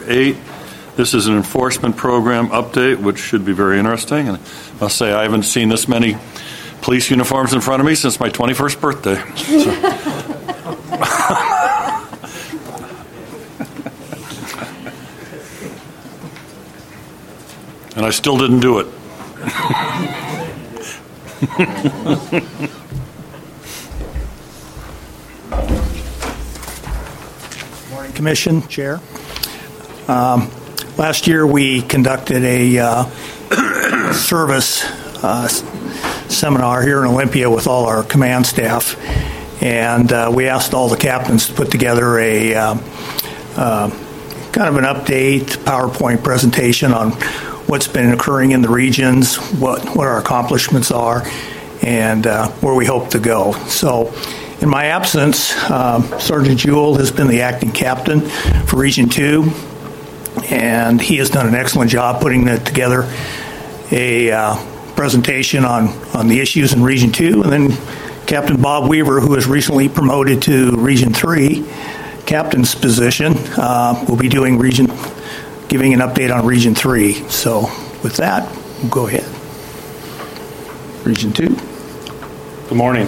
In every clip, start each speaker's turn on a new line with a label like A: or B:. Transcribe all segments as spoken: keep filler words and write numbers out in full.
A: eight. This is an enforcement program update, which should be very interesting. And I must say, I haven't seen this many police uniforms in front of me since my twenty-first birthday. So. And I still didn't do it.
B: Morning, Commission, Chair. Um, last year we conducted a uh, service uh, seminar here in Olympia with all our command staff, and uh, we asked all the captains to put together a uh, uh, kind of an update PowerPoint presentation on what's been occurring in the regions, what, what our accomplishments are, and uh, where we hope to go. So in my absence, uh, Sergeant Jewell has been the acting captain for Region two, and he has done an excellent job putting it together a uh, presentation on, on the issues in Region two. And then Captain Bob Weaver, who was recently promoted to Region three, captain's position, uh, will be doing Region giving an update on Region three. So with that, we'll go ahead. Region two.
C: Good morning.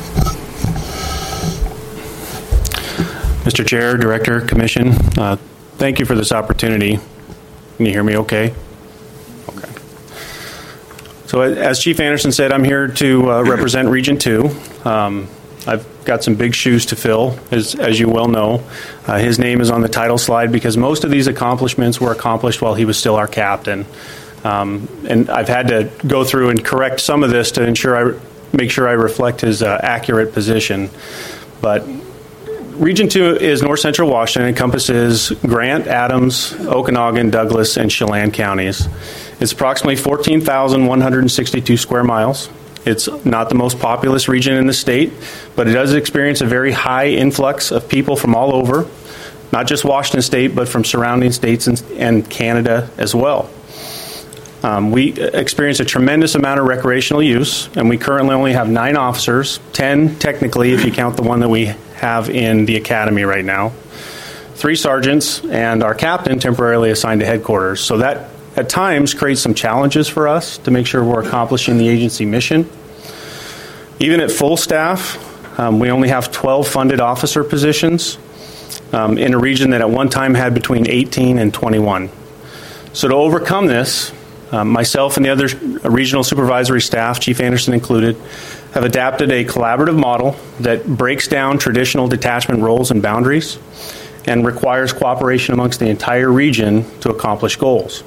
C: Mister Chair, Director, Commission, uh, thank you for this opportunity. Can you hear me okay? Okay. So as Chief Anderson said, I'm here to uh, represent Region two. Um, I've got some big shoes to fill, as, as you well know. Uh, his name is on the title slide because most of these accomplishments were accomplished while he was still our captain. Um, and I've had to go through and correct some of this to ensure I make sure I reflect his uh, accurate position. But Region two is North Central Washington, encompasses Grant, Adams, Okanogan, Douglas, and Chelan counties. It's approximately fourteen thousand one hundred sixty-two square miles. It's not the most populous region in the state, but it does experience a very high influx of people from all over, not just Washington State, but from surrounding states and, and Canada as well. Um, we experience a tremendous amount of recreational use, and we currently only have nine officers, ten technically if you count the one that we have in the academy right now, three sergeants, and our captain temporarily assigned to headquarters. So that at times creates some challenges for us to make sure we're accomplishing the agency mission. Even at full staff, um, we only have twelve funded officer positions um, in a region that at one time had between eighteen and twenty-one. So to overcome this, um, myself and the other regional supervisory staff, Chief Anderson included, have adapted a collaborative model that breaks down traditional detachment roles and boundaries and requires cooperation amongst the entire region to accomplish goals.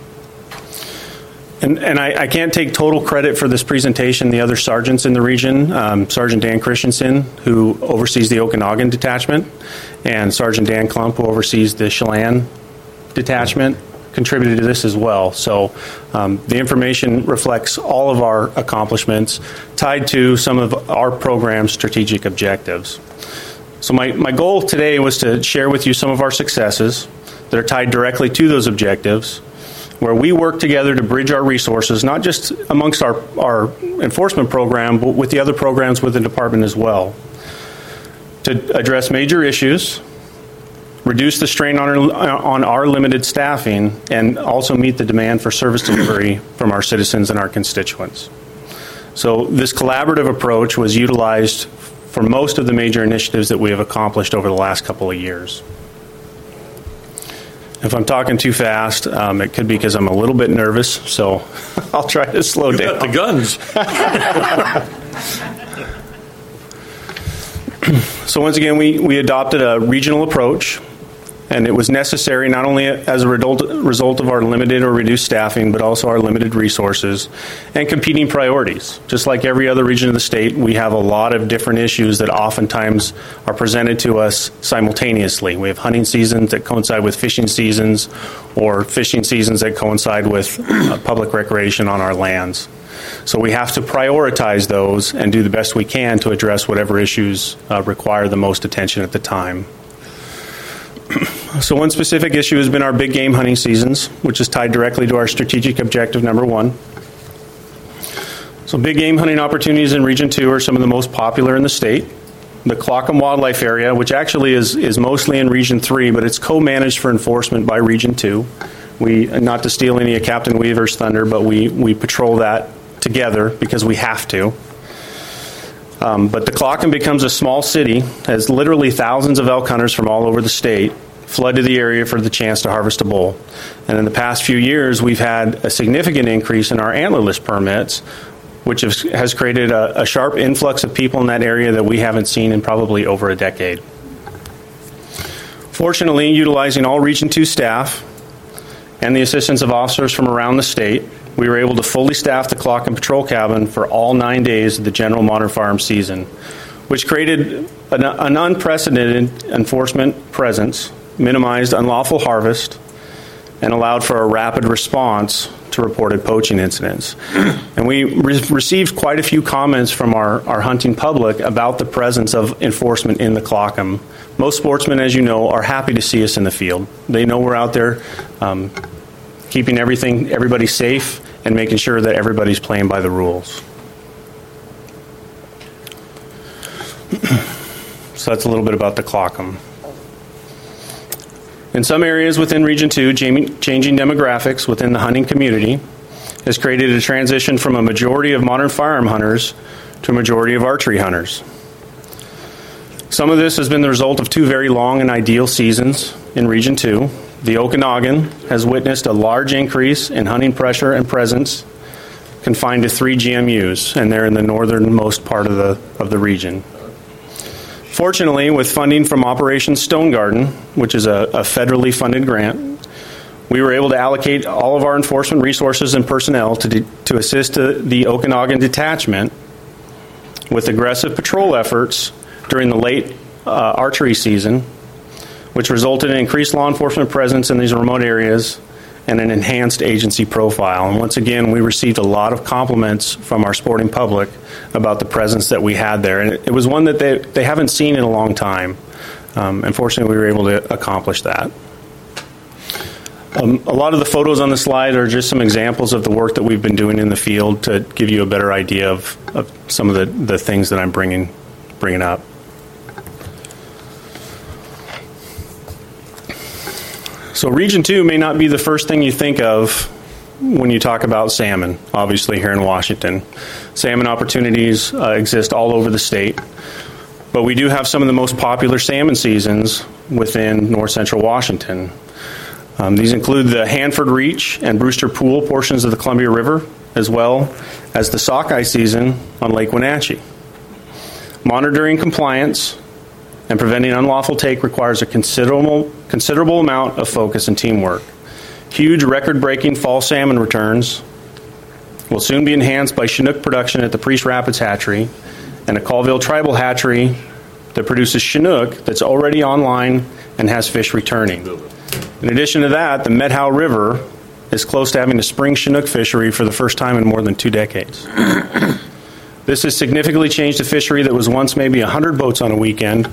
C: And, and I, I can't take total credit for this presentation. The other sergeants in the region, um, Sergeant Dan Christensen, who oversees the Okanogan detachment, and Sergeant Dan Klump, who oversees the Chelan detachment, contributed to this as well. So um, the information reflects all of our accomplishments tied to some of our program's strategic objectives. So my, my goal today was to share with you some of our successes that are tied directly to those objectives, where we work together to bridge our resources, not just amongst our, our enforcement program, but with the other programs within the department as well, to address major issues, reduce the strain on our, on our limited staffing, and also meet the demand for service delivery from our citizens and our constituents. So this collaborative approach was utilized for most of the major initiatives that we have accomplished over the last couple of years. If I'm talking too fast, um, it could be because I'm a little bit nervous, so I'll try to slow
A: you
C: down.
A: Got the guns.
C: So once again, we, we adopted a regional approach, and it was necessary not only as a result, result of our limited or reduced staffing, but also our limited resources and competing priorities. Just like every other region of the state, we have a lot of different issues that oftentimes are presented to us simultaneously. We have hunting seasons that coincide with fishing seasons, or fishing seasons that coincide with uh, public recreation on our lands. So we have to prioritize those and do the best we can to address whatever issues uh, require the most attention at the time. So one specific issue has been our big game hunting seasons, which is tied directly to our strategic objective number one. So big game hunting opportunities in Region two are some of the most popular in the state. the Clockham Wildlife Area, which actually is, is mostly in Region three, but it's co-managed for enforcement by Region two. We, not to steal any of Captain Weaver's thunder, but we, we patrol that together because we have to. Um, but the Clockham becomes a small city as literally thousands of elk hunters from all over the state flood to the area for the chance to harvest a bull. And in the past few years, we've had a significant increase in our antlerless permits, which has, has created a, a sharp influx of people in that area that we haven't seen in probably over a decade. Fortunately, utilizing all Region two staff and the assistance of officers from around the state, we were able to fully staff the Clockham patrol cabin for all nine days of the general modern firearms season, which created an, an unprecedented enforcement presence, minimized unlawful harvest, and allowed for a rapid response to reported poaching incidents. And we re- received quite a few comments from our, our hunting public about the presence of enforcement in the Clockham. Most sportsmen, as you know, are happy to see us in the field. They know we're out there um, keeping everything, everybody safe and making sure that everybody's playing by the rules. So that's a little bit about the Clockham. In some areas within Region two, changing demographics within the hunting community has created a transition from a majority of modern firearm hunters to a majority of archery hunters. Some of this has been the result of two very long and ideal seasons in Region two. The Okanagan has witnessed a large increase in hunting pressure and presence confined to three G M Us, and they're in the northernmost part of the, of the region. Fortunately, with funding from Operation Stone Garden, which is a, a federally funded grant, we were able to allocate all of our enforcement resources and personnel to, de- to assist the, the Okanagan Detachment with aggressive patrol efforts during the late uh, archery season, which resulted in increased law enforcement presence in these remote areas and an enhanced agency profile. And once again, we received a lot of compliments from our sporting public about the presence that we had there. And it, it was one that they, they haven't seen in a long time. Um, unfortunately, we were able to accomplish that. Um, a lot of the photos on the slide are just some examples of the work that we've been doing in the field to give you a better idea of, of some of the, the things that I'm bringing, bringing up. So Region two may not be the first thing you think of when you talk about salmon, obviously here in Washington. Salmon opportunities uh, exist all over the state, but we do have some of the most popular salmon seasons within north central Washington. Um, these include the Hanford Reach and Brewster Pool portions of the Columbia River, as well as the sockeye season on Lake Wenatchee. Monitoring compliance and preventing unlawful take requires a considerable considerable amount of focus and teamwork. Huge record-breaking fall salmon returns will soon be enhanced by Chinook production at the Priest Rapids Hatchery and a Colville Tribal Hatchery that produces Chinook that's already online and has fish returning. In addition to that, the Methow River is close to having a spring Chinook fishery for the first time in more than two decades. This has significantly changed a fishery that was once maybe one hundred boats on a weekend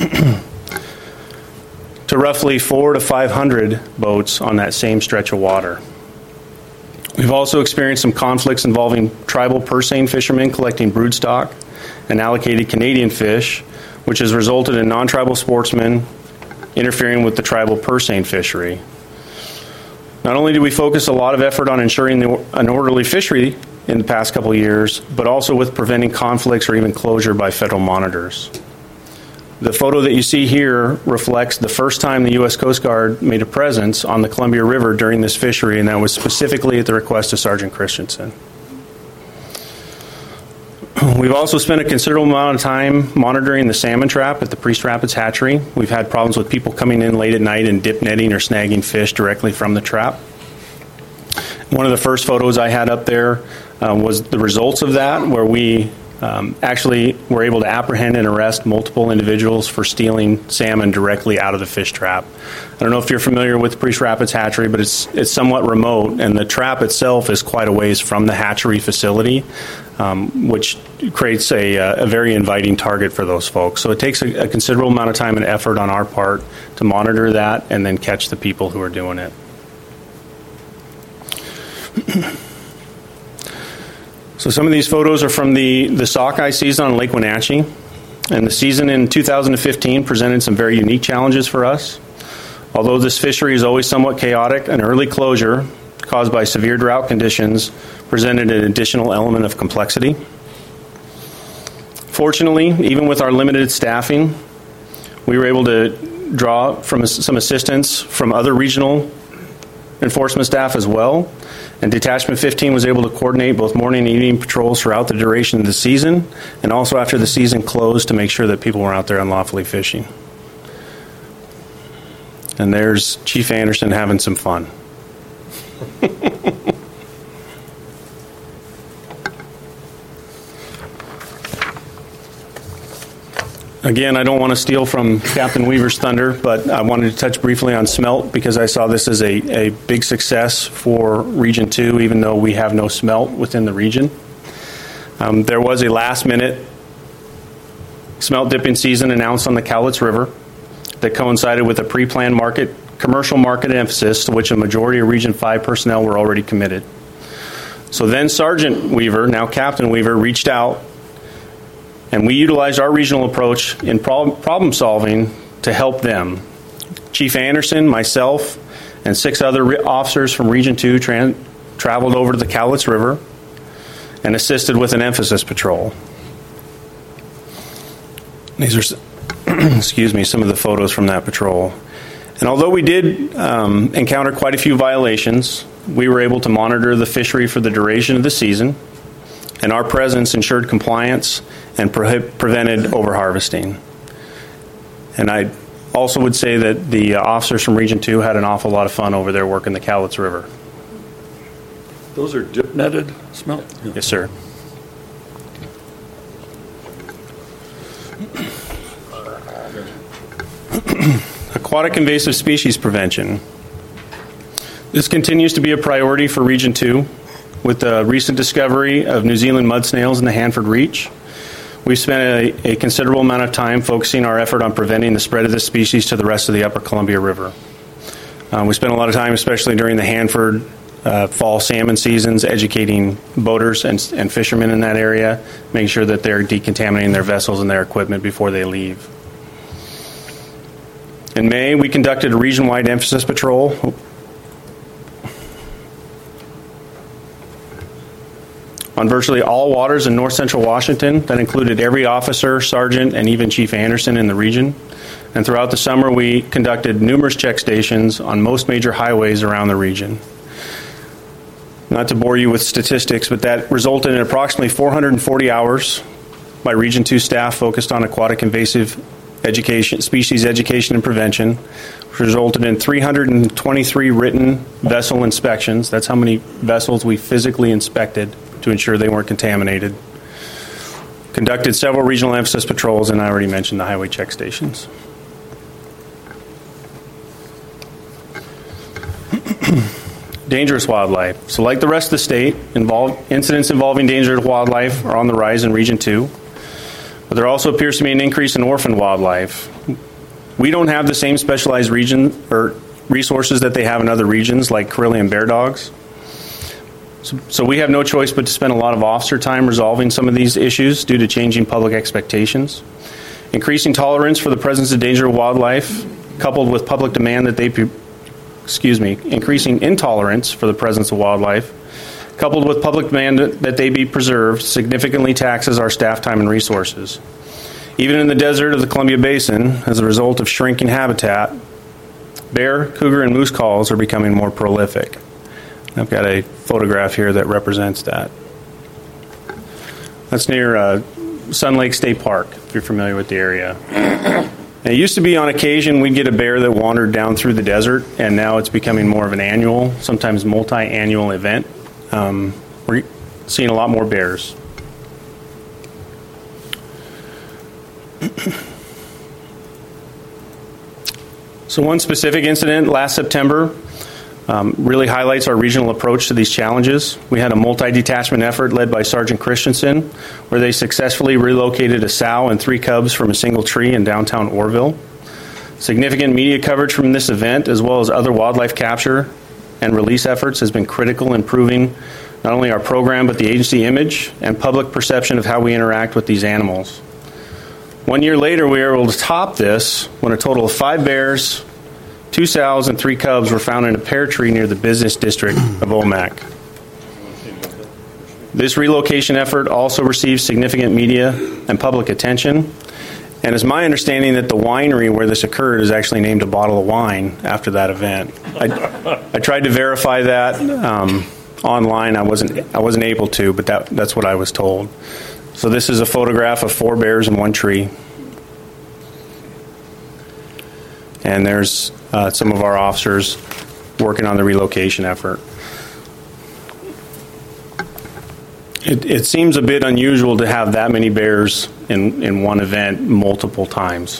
C: to roughly four to five hundred boats on that same stretch of water. We've also experienced some conflicts involving tribal purse seine fishermen collecting broodstock and allocated Canadian fish, which has resulted in non-tribal sportsmen interfering with the tribal purse seine fishery. Not only do we focus a lot of effort on ensuring the, an orderly fishery in the past couple of years, but also with preventing conflicts or even closure by federal monitors. The photo that you see here reflects the first time the U S Coast Guard made a presence on the Columbia River during this fishery, and that was specifically at the request of Sergeant Christensen. We've also spent a considerable amount of time monitoring the salmon trap at the Priest Rapids Hatchery. We've had problems with people coming in late at night and dip netting or snagging fish directly from the trap. One of the first photos I had up there um, was the results of that, where we um, actually were able to apprehend and arrest multiple individuals for stealing salmon directly out of the fish trap. I don't know if you're familiar with Priest Rapids Hatchery, but it's it's somewhat remote, and the trap itself is quite a ways from the hatchery facility, um, which creates a, a very inviting target for those folks. So it takes a, a considerable amount of time and effort on our part to monitor that and then catch the people who are doing it. So some of these photos are from the, the sockeye season on Lake Wenatchee. And the season in two thousand fifteen presented some very unique challenges for us. Although this fishery is always somewhat chaotic, an early closure caused by severe drought conditions presented an additional element of complexity. Fortunately, even with our limited staffing, we were able to draw from some assistance from other regional enforcement staff as well. And Detachment fifteen was able to coordinate both morning and evening patrols throughout the duration of the season, and also after the season closed to make sure that people were out there unlawfully fishing. And there's Chief Anderson having some fun. Again, I don't want to steal from Captain Weaver's thunder, but I wanted to touch briefly on smelt because I saw this as a, a big success for Region two, even though we have no smelt within the region. Um, there was a last-minute smelt dipping season announced on the Cowlitz River that coincided with a pre-planned market, commercial market emphasis to which a majority of Region five personnel were already committed. So then Sergeant Weaver, now Captain Weaver, reached out, and we utilized our regional approach in problem, problem solving to help them. Chief Anderson, myself, and six other re- officers from Region two tra- traveled over to the Cowlitz River and assisted with an emphasis patrol. These are, excuse me, some of the photos from that patrol. And although we did um, encounter quite a few violations, we were able to monitor the fishery for the duration of the season, and our presence ensured compliance and pre- prevented overharvesting. And I also would say that the uh, officers from Region two had an awful lot of fun over there working the Cowlitz River.
A: Those are dip netted smelt? Yeah.
C: Yes, sir. Aquatic invasive species prevention. This continues to be a priority for Region two. With the recent discovery of New Zealand mud snails in the Hanford Reach, we've spent a, a considerable amount of time focusing our effort on preventing the spread of this species to the rest of the upper Columbia River. Um, we spent a lot of time, especially during the Hanford uh, fall salmon seasons, educating boaters and, and fishermen in that area, making sure that they're decontaminating their vessels and their equipment before they leave. In May, we conducted a region-wide emphasis patrol on virtually all waters in north central Washington. That included every officer, sergeant, and even Chief Anderson in the region. And throughout the summer, we conducted numerous check stations on most major highways around the region. Not to bore you with statistics, but that resulted in approximately four hundred forty hours by Region two staff focused on aquatic invasive education, species education and prevention, which resulted in three hundred twenty-three written vessel inspections. That's how many vessels we physically inspected to ensure they weren't contaminated. Conducted several regional emphasis patrols, and I already mentioned the highway check stations. Dangerous wildlife. So like the rest of the state, involved, incidents involving dangerous wildlife are on the rise in Region two. But there also appears to be an increase in orphan wildlife. We don't have the same specialized region or resources that they have in other regions, like Carillion bear dogs. So, so we have no choice but to spend a lot of officer time resolving some of these issues due to changing public expectations. Increasing tolerance for the presence of dangerous wildlife, coupled with public demand that they, excuse me, increasing intolerance for the presence of wildlife, coupled with public demand that they be preserved, significantly taxes our staff time and resources. Even in the desert of the Columbia Basin, as a result of shrinking habitat, bear, cougar, and moose calls are becoming more prolific. I've got a photograph here that represents that. That's near uh, Sun Lake State Park, if you're familiar with the area. And it used to be on occasion we'd get a bear that wandered down through the desert, and now it's becoming more of an annual, sometimes multi-annual event. Um, we're seeing a lot more bears. So one specific incident last September um, really highlights our regional approach to these challenges. We had a multi-detachment effort led by Sergeant Christensen, where they successfully relocated a sow and three cubs from a single tree in downtown Orville. Significant media coverage from this event, as well as other wildlife capture and release efforts, has been critical in improving not only our program, but the agency image and public perception of how we interact with these animals. One year later, we were able to top this when a total of five bears, two sows, and three cubs were found in a pear tree near the business district of Omak. This relocation effort also received significant media and public attention, and it's my understanding that the winery where this occurred is actually named a bottle of wine after that event. I, I tried to verify that um, online. I wasn't I wasn't able to, but that that's what I was told. So this is a photograph of four bears in one tree, and there's uh, some of our officers working on the relocation effort. It, it seems a bit unusual to have that many bears in, in one event multiple times.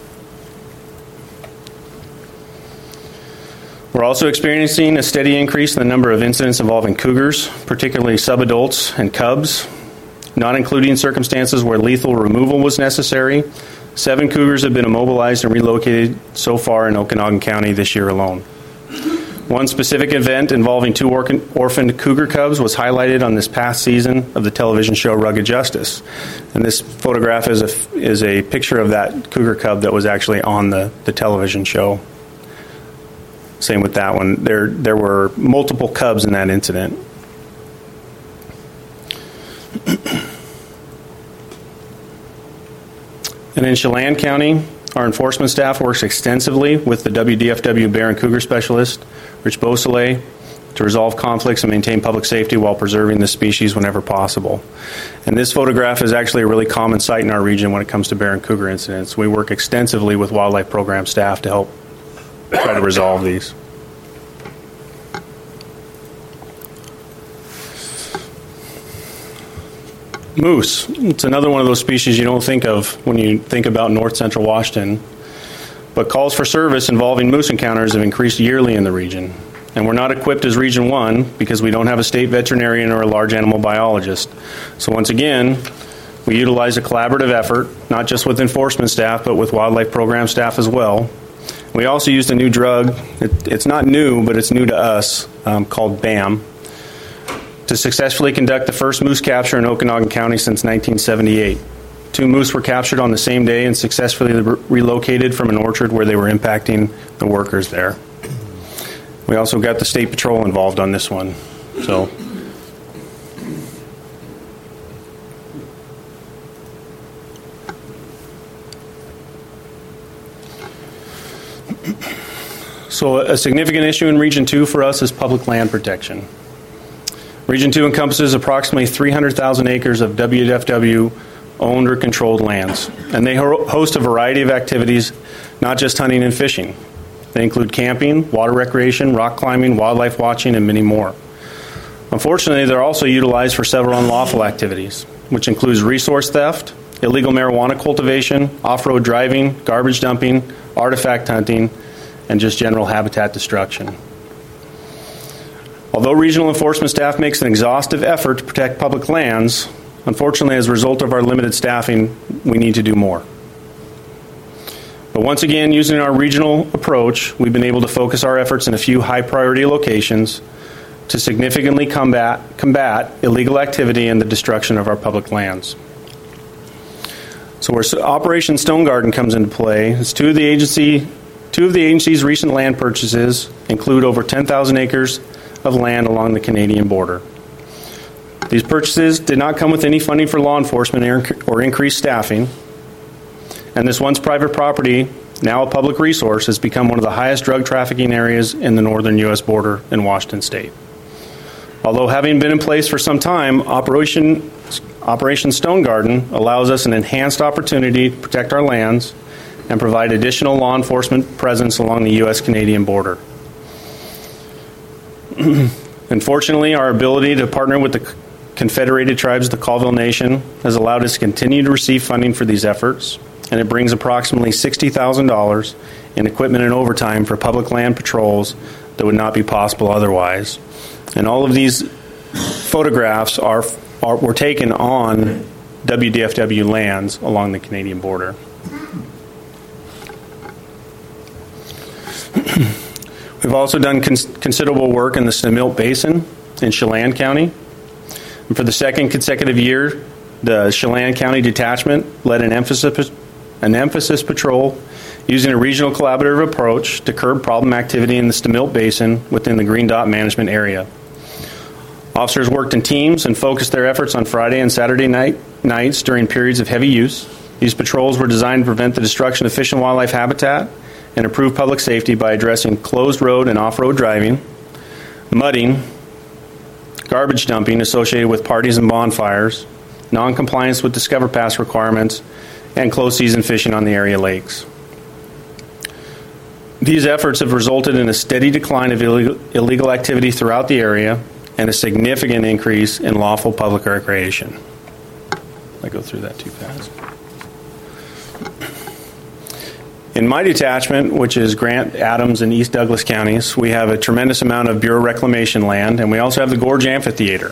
C: We're also experiencing a steady increase in the number of incidents involving cougars, particularly subadults and cubs, not including circumstances where lethal removal was necessary. Seven cougars have been immobilized and relocated so far in Okanagan County this year alone. One specific event involving two orphaned cougar cubs was highlighted on this past season of the television show Rugged Justice. And this photograph is a, is a picture of that cougar cub that was actually on the, the television show. Same with that one. There, there were multiple cubs in that incident. And in Chelan County, our enforcement staff works extensively with the W D F W Bear and Cougar Specialist, Rich Beausoleil, to resolve conflicts and maintain public safety while preserving the species whenever possible. And this photograph is actually a really common sight in our region when it comes to bear and cougar incidents. We work extensively with wildlife program staff to help try to resolve these. Moose. It's another one of those species you don't think of when you think about north central Washington. But calls for service involving moose encounters have increased yearly in the region. And we're not equipped as Region one because we don't have a state veterinarian or a large animal biologist. So once again, we utilize a collaborative effort, not just with enforcement staff, but with wildlife program staff as well. We also used a new drug. It, it's not new, but it's new to us, um, called B A M, to successfully conduct the first moose capture in Okanagan County since nineteen seventy-eight. Two moose were captured on the same day and successfully re- relocated from an orchard where they were impacting the workers there. We also got the State Patrol involved on this one. So, so a significant issue in Region two for us is public land protection. Region two encompasses approximately three hundred thousand acres of W D F W owned or controlled lands, and they ho- host a variety of activities, not just hunting and fishing. They include camping, water recreation, rock climbing, wildlife watching, and many more. Unfortunately, they're also utilized for several unlawful activities, which includes resource theft, illegal marijuana cultivation, off-road driving, garbage dumping, artifact hunting, and just general habitat destruction. Although regional enforcement staff makes an exhaustive effort to protect public lands, unfortunately, as a result of our limited staffing, we need to do more. But once again, using our regional approach, we've been able to focus our efforts in a few high-priority locations to significantly combat, combat illegal activity and the destruction of our public lands. So where Operation Stone Garden comes into play is two of the agency, two of the agency's recent land purchases include over ten thousand acres of land along the Canadian border. These purchases did not come with any funding for law enforcement or, or increased staffing, and this once private property, now a public resource, has become one of the highest drug trafficking areas in the northern U S border in Washington state. Although having been in place for some time, Operation, Operation Stone Garden allows us an enhanced opportunity to protect our lands and provide additional law enforcement presence along the U S Canadian border. Unfortunately, our ability to partner with the Confederated Tribes of the Colville Nation has allowed us to continue to receive funding for these efforts, and it brings approximately sixty thousand dollars in equipment and overtime for public land patrols that would not be possible otherwise. And all of these photographs are, are were taken on W D F W lands along the Canadian border. We've also done cons- considerable work in the Snemilt Basin in Chelan County. And for the second consecutive year, the Chelan County Detachment led an emphasis, an emphasis patrol using a regional collaborative approach to curb problem activity in the Stemilt Basin within the Green Dot management area. Officers worked in teams and focused their efforts on Friday and Saturday night, nights during periods of heavy use. These patrols were designed to prevent the destruction of fish and wildlife habitat and improve public safety by addressing closed road and off-road driving, mudding, garbage dumping associated with parties and bonfires, non-compliance with Discover Pass requirements, and closed-season fishing on the area lakes. These efforts have resulted in a steady decline of illegal, illegal activity throughout the area and a significant increase in lawful public recreation. I go through that too fast. In my detachment, which is Grant, Adams, and East Douglas counties, we have a tremendous amount of Bureau reclamation land, and we also have the Gorge Amphitheater.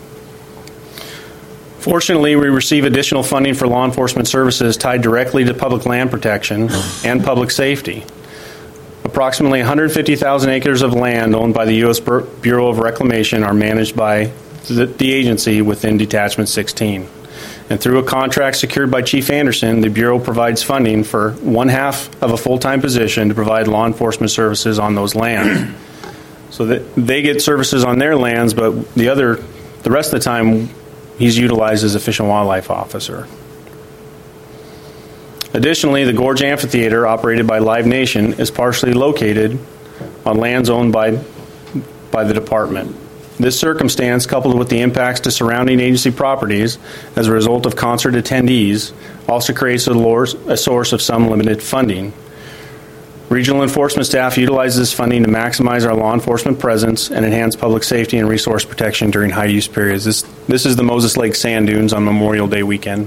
C: Fortunately, we receive additional funding for law enforcement services tied directly to public land protection and public safety. Approximately one hundred fifty thousand acres of land owned by the U S Bureau of Reclamation are managed by the, the agency within Detachment sixteen. And through a contract secured by Chief Anderson, the Bureau provides funding for one half of a full-time position to provide law enforcement services on those lands. So that they get services on their lands, but the other, the rest of the time, he's utilized as a fish and wildlife officer. Additionally, the Gorge Amphitheater, operated by Live Nation, is partially located on lands owned by, by the department. This circumstance, coupled with the impacts to surrounding agency properties as a result of concert attendees, also creates a, lore, a source of some limited funding. Regional enforcement staff utilize this funding to maximize our law enforcement presence and enhance public safety and resource protection during high-use periods. This, this is the Moses Lake Sand Dunes on Memorial Day weekend.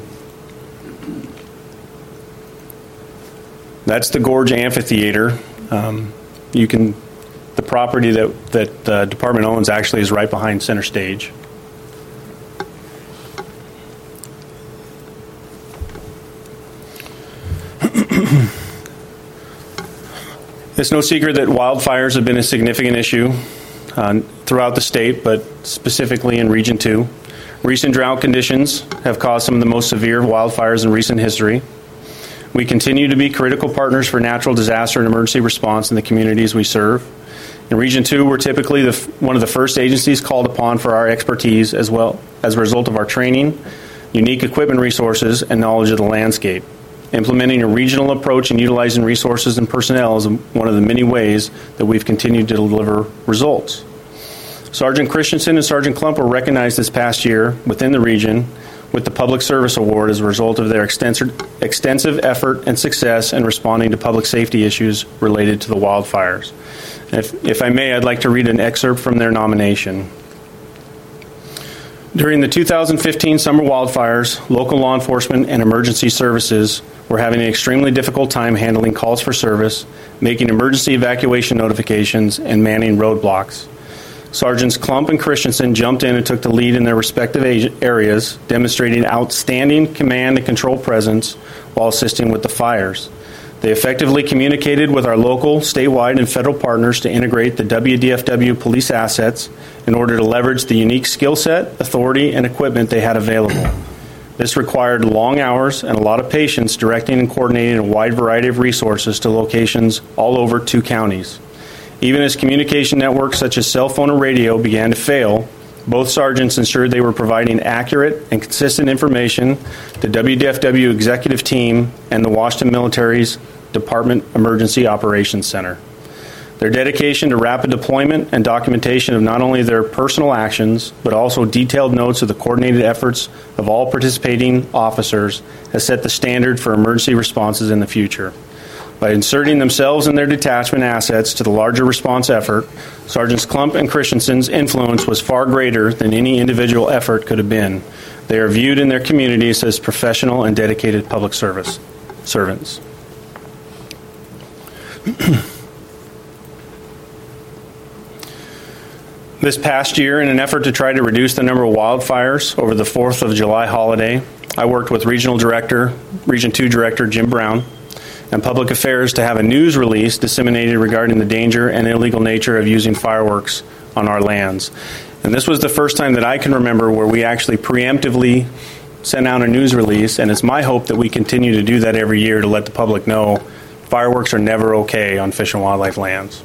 C: That's the Gorge Amphitheater. Um, you can, the property that that the department owns actually is right behind center stage. It's no secret that wildfires have been a significant issue uh, throughout the state, but specifically in Region two. Recent drought conditions have caused some of the most severe wildfires in recent history. We continue to be critical partners for natural disaster and emergency response in the communities we serve. In Region two, we're typically the, one of the first agencies called upon for our expertise as well as a result of our training, unique equipment resources, and knowledge of the landscape. Implementing a regional approach and utilizing resources and personnel is one of the many ways that we've continued to deliver results. Sergeant Christensen and Sergeant Klump were recognized this past year within the region with the Public Service Award as a result of their extensive, extensive effort and success in responding to public safety issues related to the wildfires. If, if I may, I'd like to read an excerpt from their nomination. During the two thousand fifteen summer wildfires, local law enforcement and emergency services were having an extremely difficult time handling calls for service, making emergency evacuation notifications, and manning roadblocks. Sergeants Klump and Christensen jumped in and took the lead in their respective areas, demonstrating outstanding command and control presence while assisting with the fires. They effectively communicated with our local, statewide, and federal partners to integrate the W D F W police assets in order to leverage the unique skill set, authority, and equipment they had available. This required long hours and a lot of patience directing and coordinating a wide variety of resources to locations all over two counties. Even as communication networks such as cell phone and radio began to fail, both sergeants ensured they were providing accurate and consistent information to W D F W executive team and the Washington Military's Department Emergency Operations Center. Their dedication to rapid deployment and documentation of not only their personal actions, but also detailed notes of the coordinated efforts of all participating officers has set the standard for emergency responses in the future. By inserting themselves and their detachment assets to the larger response effort, Sergeants Klump and Christensen's influence was far greater than any individual effort could have been. They are viewed in their communities as professional and dedicated public service servants. This past year, in an effort to try to reduce the number of wildfires over the fourth of July holiday, I worked with Regional Director, Region two Director Jim Brown, and Public Affairs to have a news release disseminated regarding the danger and illegal nature of using fireworks on our lands. And this was the first time that I can remember where we actually preemptively sent out a news release, and it's my hope that we continue to do that every year to let the public know fireworks are never okay on Fish and Wildlife lands.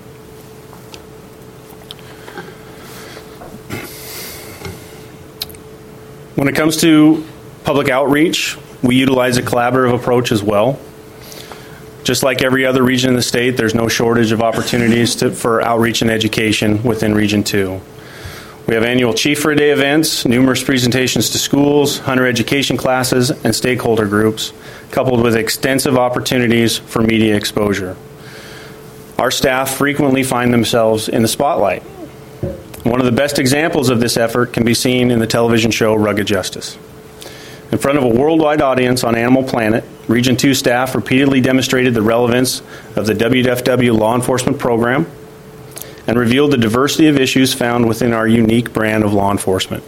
C: When it comes to public outreach, we utilize a collaborative approach as well. Just like every other region in the state, there's no shortage of opportunities to, for outreach and education within Region two. We have annual Chief for a Day events, numerous presentations to schools, hunter education classes, and stakeholder groups, coupled with extensive opportunities for media exposure. Our staff frequently find themselves in the spotlight. One of the best examples of this effort can be seen in the television show Rugged Justice. In front of a worldwide audience on Animal Planet, Region two staff repeatedly demonstrated the relevance of the W D F W law enforcement program and revealed the diversity of issues found within our unique brand of law enforcement.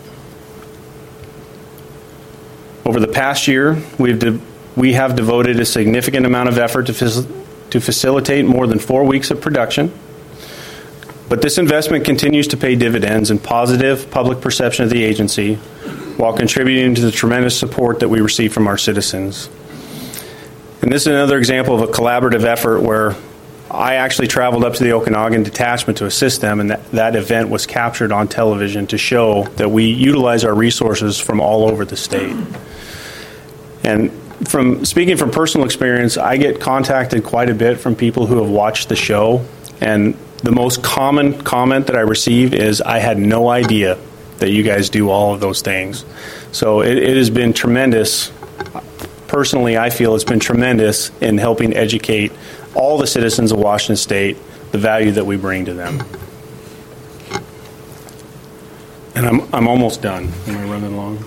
C: Over the past year, we've de- we have devoted a significant amount of effort to, fac- to facilitate more than four weeks of production. But this investment continues to pay dividends in positive public perception of the agency while contributing to the tremendous support that we receive from our citizens. And this is another example of a collaborative effort where I actually traveled up to the Okanagan detachment to assist them, and that, that event was captured on television to show that we utilize our resources from all over the state. And from speaking from personal experience, I get contacted quite a bit from people who have watched the show, and the most common comment that I receive is, I had no idea that you guys do all of those things. So it, it has been tremendous. Personally, I feel it's been tremendous in helping educate all the citizens of Washington State the value that we bring to them. And I'm I'm almost done. Am I running long?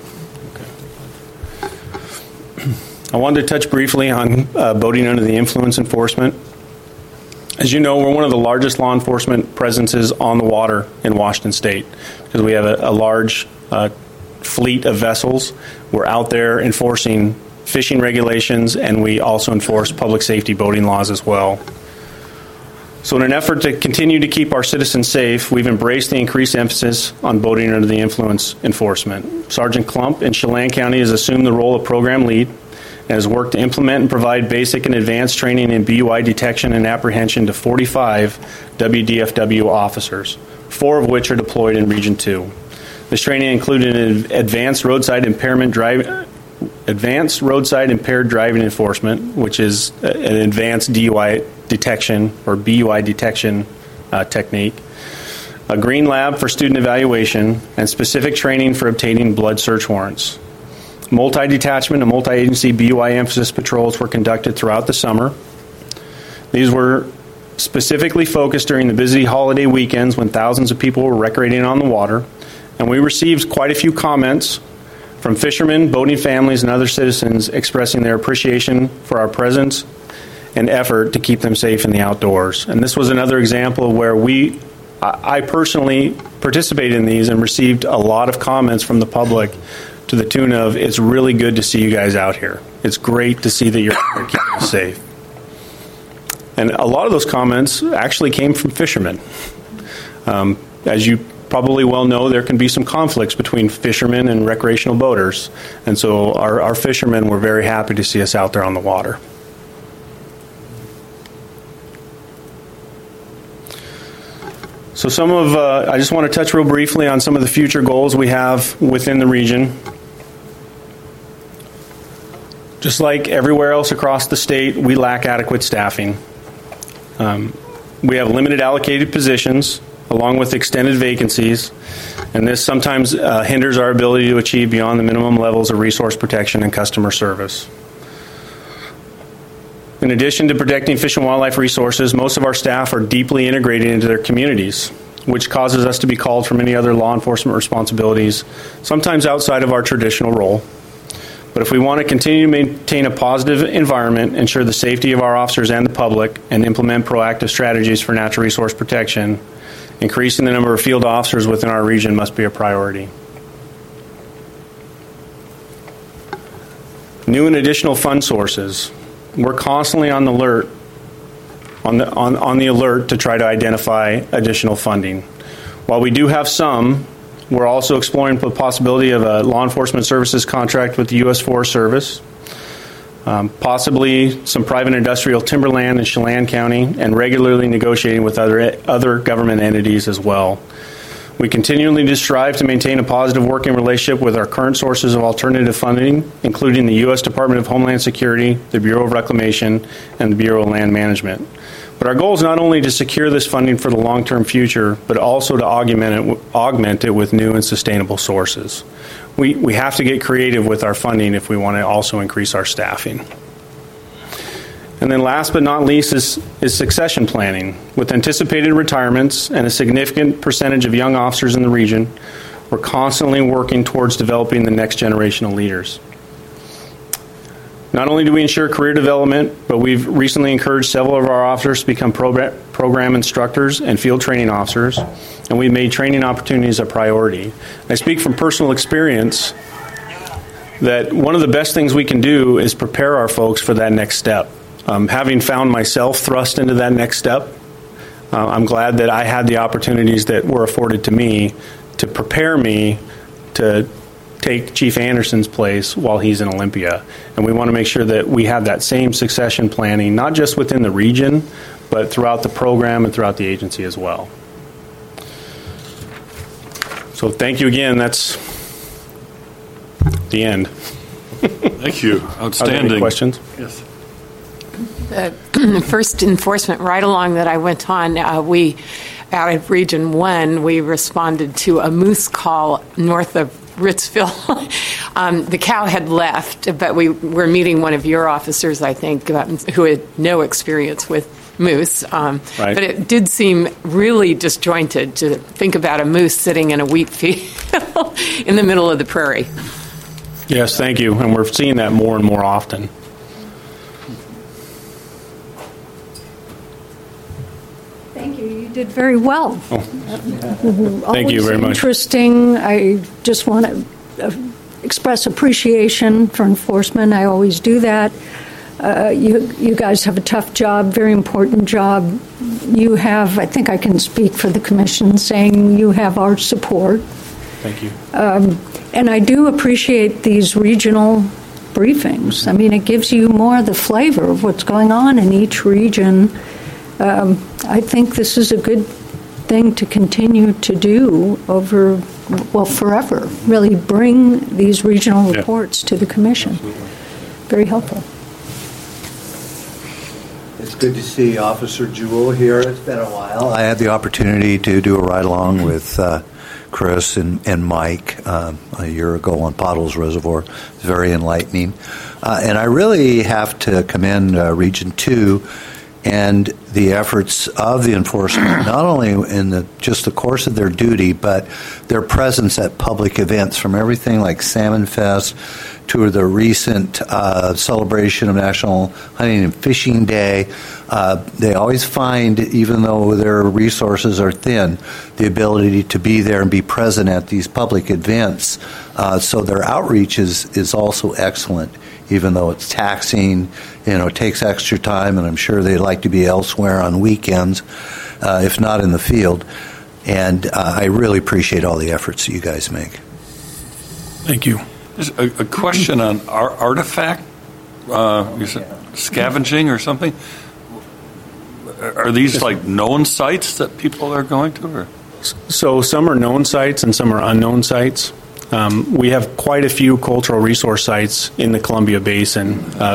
C: Okay. I wanted to touch briefly on uh, boating under the influence enforcement. As you know, we're one of the largest law enforcement presences on the water in Washington State because we have a, a large uh, fleet of vessels. We're out there enforcing fishing regulations, and we also enforce public safety boating laws as well. So in an effort to continue to keep our citizens safe, we've embraced the increased emphasis on boating under the influence enforcement. Sergeant Klump in Chelan County has assumed the role of program lead and has worked to implement and provide basic and advanced training in B U I detection and apprehension to forty-five W D F W officers, four of which are deployed in Region two. This training included an advanced roadside impairment drive, advanced roadside impaired driving enforcement, which is an advanced D U I detection or B U I detection uh, technique, a green lab for student evaluation, and specific training for obtaining blood search warrants. Multi-detachment and multi-agency B U I emphasis patrols were conducted throughout the summer. These were specifically focused during the busy holiday weekends when thousands of people were recreating on the water, and we received quite a few comments from fishermen, boating families, and other citizens expressing their appreciation for our presence and effort to keep them safe in the outdoors. And this was another example of where we, I personally participated in these and received a lot of comments from the public to the tune of, it's really good to see you guys out here. It's great to see that you're keeping us safe. And a lot of those comments actually came from fishermen. Um, as you probably well know, there can be some conflicts between fishermen and recreational boaters. And so our, our fishermen were very happy to see us out there on the water. So some of, uh, I just want to touch real briefly on some of the future goals we have within the region. Just like everywhere else across the state, we lack adequate staffing. Um, we have limited allocated positions, along with extended vacancies, and this sometimes uh, hinders our ability to achieve beyond the minimum levels of resource protection and customer service. In addition to protecting fish and wildlife resources, most of our staff are deeply integrated into their communities, which causes us to be called for many other law enforcement responsibilities, sometimes outside of our traditional role. But if we want to continue to maintain a positive environment, ensure the safety of our officers and the public, and implement proactive strategies for natural resource protection, increasing the number of field officers within our region must be a priority. New and additional fund sources. We're constantly on the alert, on the on, on the alert to try to identify additional funding. While we do have some, We're also exploring the possibility of a law enforcement services contract with the U S Forest Service, um, possibly some private industrial timberland in Chelan County, and regularly negotiating with other other government entities as well. We continually strive to maintain a positive working relationship with our current sources of alternative funding, including the U S Department of Homeland Security, the Bureau of Reclamation, and the Bureau of Land Management. But our goal is not only to secure this funding for the long-term future, but also to augment it, augment it with new and sustainable sources. We, we have to get creative with our funding if we want to also increase our staffing. And then last but not least is, is succession planning. With anticipated retirements and a significant percentage of young officers in the region, we're constantly working towards developing the next generation of leaders. Not only do we ensure career development, but we've recently encouraged several of our officers to become program, program instructors and field training officers, and we've made training opportunities a priority. I speak from personal experience that one of the best things we can do is prepare our folks for that next step. Um, having found myself thrust into that next step, uh, I'm glad that I had the opportunities that were afforded to me to prepare me to take Chief Anderson's place while he's in Olympia. And we want to make sure that we have that same succession planning, not just within the region, but throughout the program and throughout the agency as well. So thank you again. That's the end.
A: Thank you. Outstanding.
C: Are there any questions?
A: Yes.
D: The first enforcement ride-along that I went on, uh, we, out of Region one, we responded to a moose call north of Ritzville. um, the cow had left, but we were meeting one of your officers, I think, um, who had no experience with moose. Um,
C: right.
D: But it did seem really disjointed to think about a moose sitting in a wheat field in the middle of the prairie.
C: Yes, thank you. And we're seeing that more and more often.
E: Thank you. You did very well.
C: Oh. Thank you very much.
E: Interesting. I just want to uh, express appreciation for enforcement. I always do that. Uh, you, you guys have a tough job, very important job. You have, I think I can speak for the commission, saying you have our support.
C: Thank you.
E: Um, and I do appreciate these regional briefings. I mean, it gives you more of the flavor of what's going on in each region. Um, I think this is a good thing to continue to do over, well, forever. Really bring these regional reports yeah. to the commission. Absolutely. Very helpful.
F: It's good to see Officer Jewell here. It's been a while. I had the opportunity to do a ride-along with uh, Chris and, and Mike uh, a year ago on Pottles Reservoir. It's very enlightening. Uh, and I really have to commend uh, Region two and the efforts of the enforcement, not only in the just the course of their duty, but their presence at public events, from everything like Salmon Fest to the recent uh, celebration of National Hunting and Fishing Day. Uh, they always find, even though their resources are thin, the ability to be there and be present at these public events. Uh, so their outreach is, is also excellent, even though it's taxing, you know, it takes extra time, and I'm sure they'd like to be elsewhere on weekends, uh, if not in the field. And uh, I really appreciate all the efforts that you guys make.
C: Thank you.
A: There's a, a question on ar- artifact uh, you said scavenging or something. Are these like known sites that people are going to? Or?
C: So some are known sites and some are unknown sites. Um, we have quite a few cultural resource sites in the Columbia Basin, uh,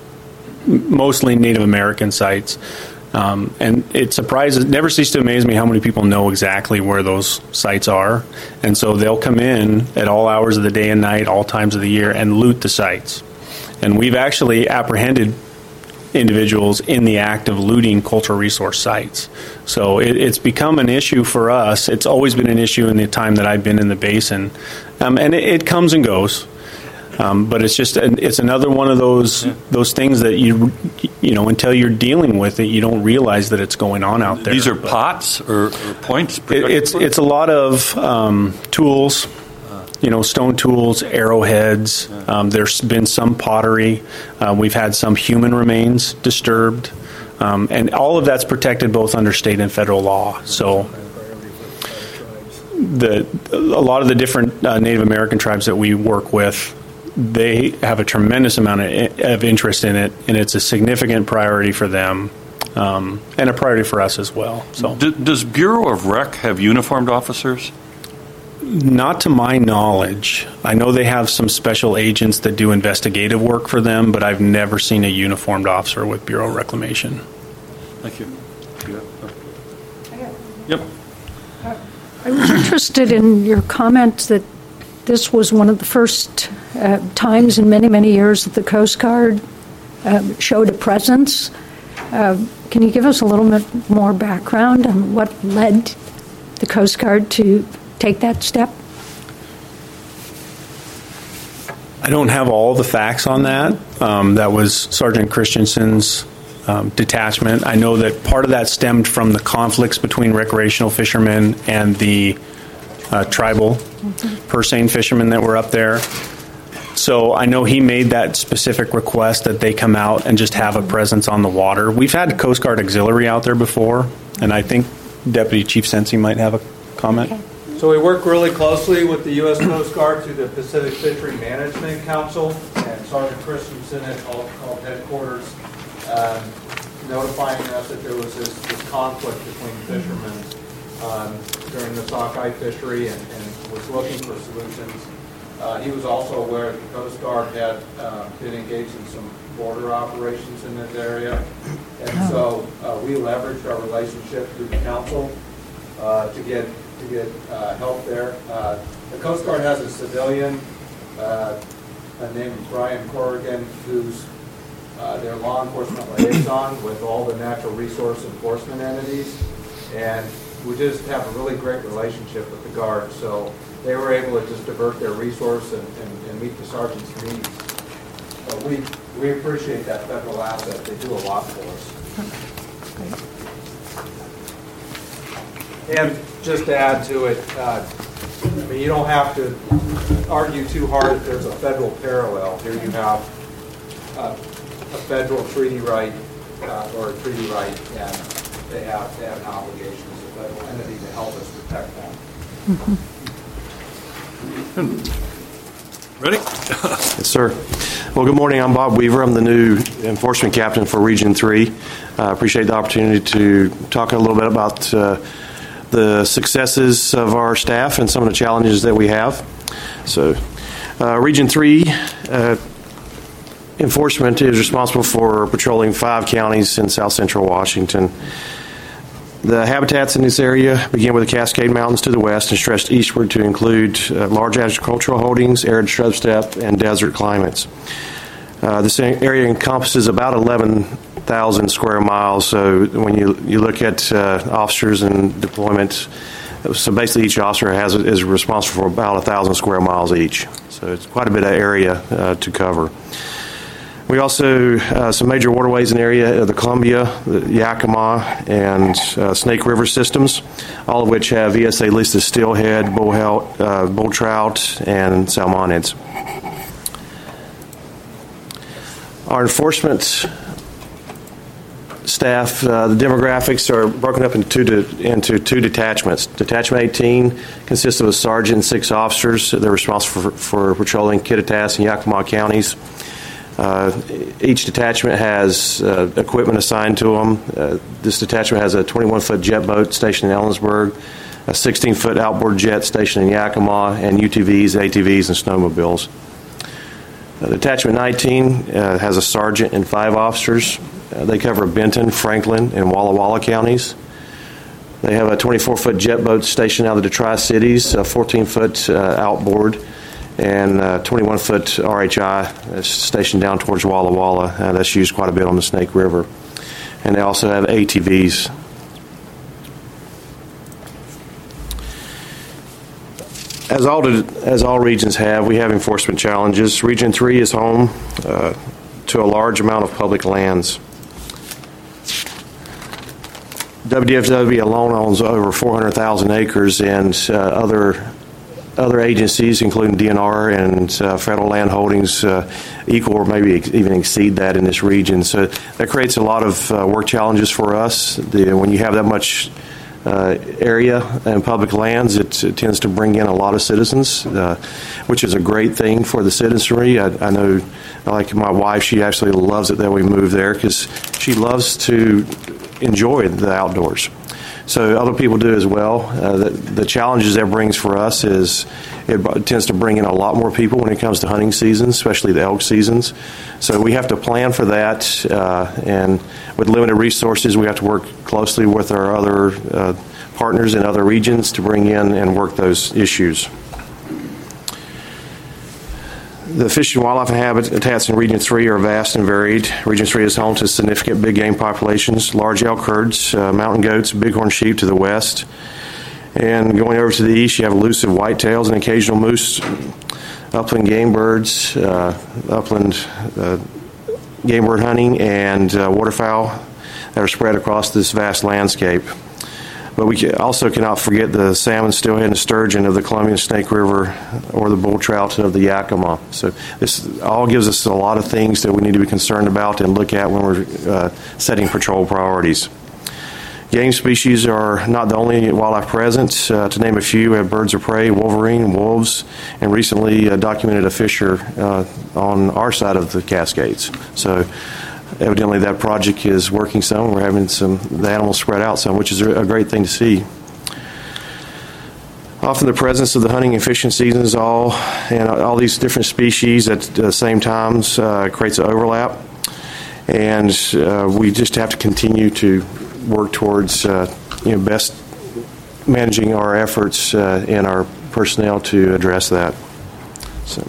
C: mostly Native American sites. Um, and it surprises, never ceases to amaze me how many people know exactly where those sites are. And so they'll come in at all hours of the day and night, all times of the year, and loot the sites. And we've actually apprehended individuals in the act of looting cultural resource sites. So it, it's become an issue for us. It's always been an issue in the time that I've been in the basin. Um, and it, it comes and goes. Um, but it's just an, it's another one of those yeah. those things that you you know until you're dealing with it, you don't realize that it's going on out there.
A: These are
C: but
A: pots or, or points.
C: It, it's it's a lot of um, tools, you know, stone tools, arrowheads. Um, there's been some pottery. Uh, we've had some human remains disturbed, um, and all of that's protected both under state and federal law. So. the a lot of the different uh, Native American tribes that we work with, they have a tremendous amount of, of interest in it, and it's a significant priority for them, um, and a priority for us as well. So,
A: D- does Bureau of Rec have uniformed officers?
C: Not to my knowledge. I know they have some special agents that do investigative work for them, but I've never seen a uniformed officer with Bureau of Reclamation.
A: Thank you. Yep.
E: I was interested in your comment that this was one of the first uh, times in many, many years that the Coast Guard uh, showed a presence. Uh, can you give us a little bit more background on what led the Coast Guard to take that step?
C: I don't have all the facts on that. Um, that was Sergeant Christensen's um, detachment. I know that part of that stemmed from the conflicts between recreational fishermen and the uh, tribal mm-hmm. purse seine fishermen that were up there. So I know he made that specific request that they come out and just have a presence on the water. We've had Coast Guard Auxiliary out there before, and I think Deputy Chief Sensi might have a comment.
E: Okay.
G: So we work really closely with the U S Coast Guard through the Pacific Fishery Management Council, and Sergeant Christensen at called headquarters um, notifying us that there was this, this conflict between fishermen um, during the sockeye fishery, and, and was looking for solutions. Uh, he was also aware that the Coast Guard had uh, been engaged in some border operations in this area, and so uh, we leveraged our relationship through the council uh, to get to get uh, help there. Uh, the Coast Guard has a civilian uh, named Brian Corrigan, who's uh, their law enforcement liaison with all the natural resource enforcement entities, and we just have a really great relationship with the Guard, so they were able to just divert their resource and, and, and meet the sergeant's needs. So we, we appreciate that federal asset. They do a lot for us. And just to add to it, uh, I mean, you don't have to argue too hard if there's a federal parallel. Here you have uh, a federal treaty right uh, or a treaty right, and they have, they have an obligation as a federal entity to help us protect them.
E: Mm-hmm.
A: Ready?
H: Yes, sir. Well, good morning. I'm Bob Weaver. I'm the new enforcement captain for Region three. I uh, appreciate the opportunity to talk a little bit about uh, the successes of our staff and some of the challenges that we have. So, uh, Region three uh, enforcement is responsible for patrolling five counties in south central Washington. The habitats in this area begin with the Cascade Mountains to the west and stretch eastward to include uh, large agricultural holdings, arid shrub steppe, and desert climates. Uh, this area encompasses about eleven thousand square miles, so when you you look at uh, officers and deployment, so basically each officer has is responsible for about one thousand square miles each. So it's quite a bit of area uh, to cover. We also, uh, some major waterways in the area, uh, the Columbia, the Yakima, and uh, Snake River systems, all of which have E S A listed steelhead, bull, uh, bull trout, and salmonids. Our enforcement staff, uh, the demographics are broken up into two, de- into two detachments. Detachment eighteen consists of a sergeant and six officers. They're responsible for, for patrolling Kittitas and Yakima counties. Uh, each detachment has uh, equipment assigned to them. Uh, this detachment has a twenty-one foot jet boat stationed in Ellensburg, a sixteen foot outboard jet stationed in Yakima, and U T Vs, A T Vs, and snowmobiles. Uh, detachment nineteen uh, has a sergeant and five officers. Uh, they cover Benton, Franklin, and Walla Walla counties. They have a twenty-four foot jet boat stationed out of the Tri-Cities, a fourteen foot uh, outboard, and uh, twenty-one foot R H I that's stationed down towards Walla Walla. Uh, that's used quite a bit on the Snake River. And they also have A T Vs. As all, as all regions have, we have enforcement challenges. Region three is home uh, to a large amount of public lands. W D F W alone owns over four hundred thousand acres, and uh, other Other agencies, including D N R and uh, federal land holdings, uh, equal or maybe ex- even exceed that in this region. So that creates a lot of uh, work challenges for us. The, when you have that much uh, area and public lands, it, it tends to bring in a lot of citizens, uh, which is a great thing for the citizenry. I, I know, like my wife, she actually loves it that we move there because she loves to enjoy the outdoors. So other people do as well. Uh, the, the challenges that brings for us is it tends to bring in a lot more people when it comes to hunting seasons, especially the elk seasons. So we have to plan for that, uh, and with limited resources, we have to work closely with our other uh, partners in other regions to bring in and work those issues. The fish and wildlife habitats in Region three are vast and varied. Region three is home to significant big game populations, large elk herds, uh, mountain goats, bighorn sheep to the west. And going over to the east, you have elusive whitetails and occasional moose, upland game birds, uh, upland uh, game bird hunting, and uh, waterfowl that are spread across this vast landscape. But we also cannot forget the salmon, steelhead, and sturgeon of the Columbia and Snake River, or the bull trout of the Yakima. So this all gives us a lot of things that we need to be concerned about and look at when we're uh, setting patrol priorities. Game species are not the only wildlife present. Uh, to name a few, we have birds of prey, wolverine, wolves, and recently uh, documented a fisher uh, on our side of the Cascades. So evidently that project is working some. We're having some the animals spread out some, which is a great thing to see. Often the presence of the hunting and fishing seasons all and all these different species at the same times uh, creates an overlap. And uh, we just have to continue to work towards uh, you know, best managing our efforts uh, and our personnel to address that. So.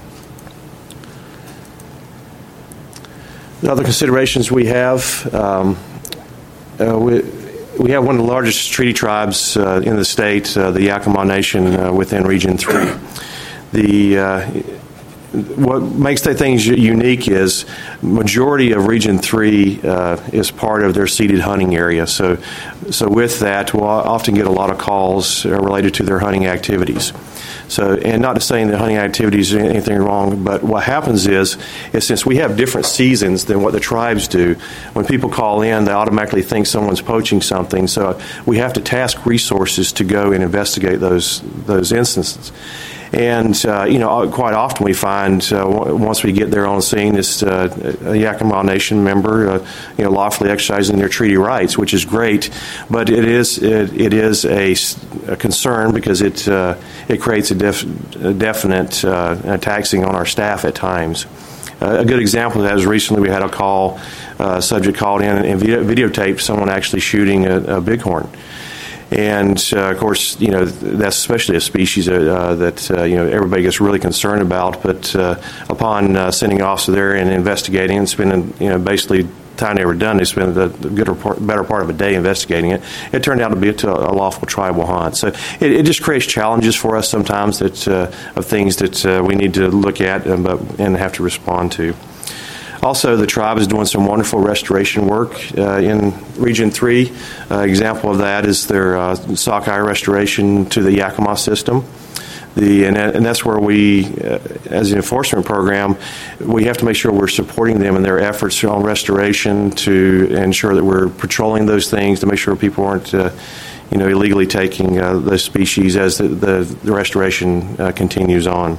H: The other considerations we have, um, uh, we, we have one of the largest treaty tribes uh, in the state, uh, the Yakima Nation, uh, within Region three. The uh, what makes the things unique is majority of Region three uh, is part of their ceded hunting area. So, so with that, we'll often get a lot of calls uh, related to their hunting activities. So, and not to say that hunting activities are anything wrong, but what happens is, is since we have different seasons than what the tribes do, when people call in, they automatically think someone's poaching something. So we have to task resources to go and investigate those those instances. And, uh, you know, quite often we find uh, once we get there on scene, it's uh, a Yakima Nation member, uh, you know, lawfully exercising their treaty rights, which is great. But it is it, it is a, a concern because it uh, it creates a, def, a definite uh, taxing on our staff at times. Uh, a good example of that is recently we had a call, uh, subject called in and video, videotaped someone actually shooting a, a bighorn. And, uh, of course, you know, that's especially a species uh, that, uh, you know, everybody gets really concerned about. But uh, upon uh, sending an officer there and investigating and spending, you know, basically time they were done, they spent a good report, better part of a day investigating it. It turned out to be a, a lawful tribal hunt. So it, it just creates challenges for us sometimes that uh, of things that uh, we need to look at and, and have to respond to. Also, the tribe is doing some wonderful restoration work uh, in Region three. Uh, example of that is their uh, sockeye restoration to the Yakima system. The, and, and that's where we, uh, as an enforcement program, we have to make sure we're supporting them in their efforts on restoration to ensure that we're patrolling those things to make sure people aren't, uh, you know, illegally taking uh, those species as the, the, the restoration uh, continues on.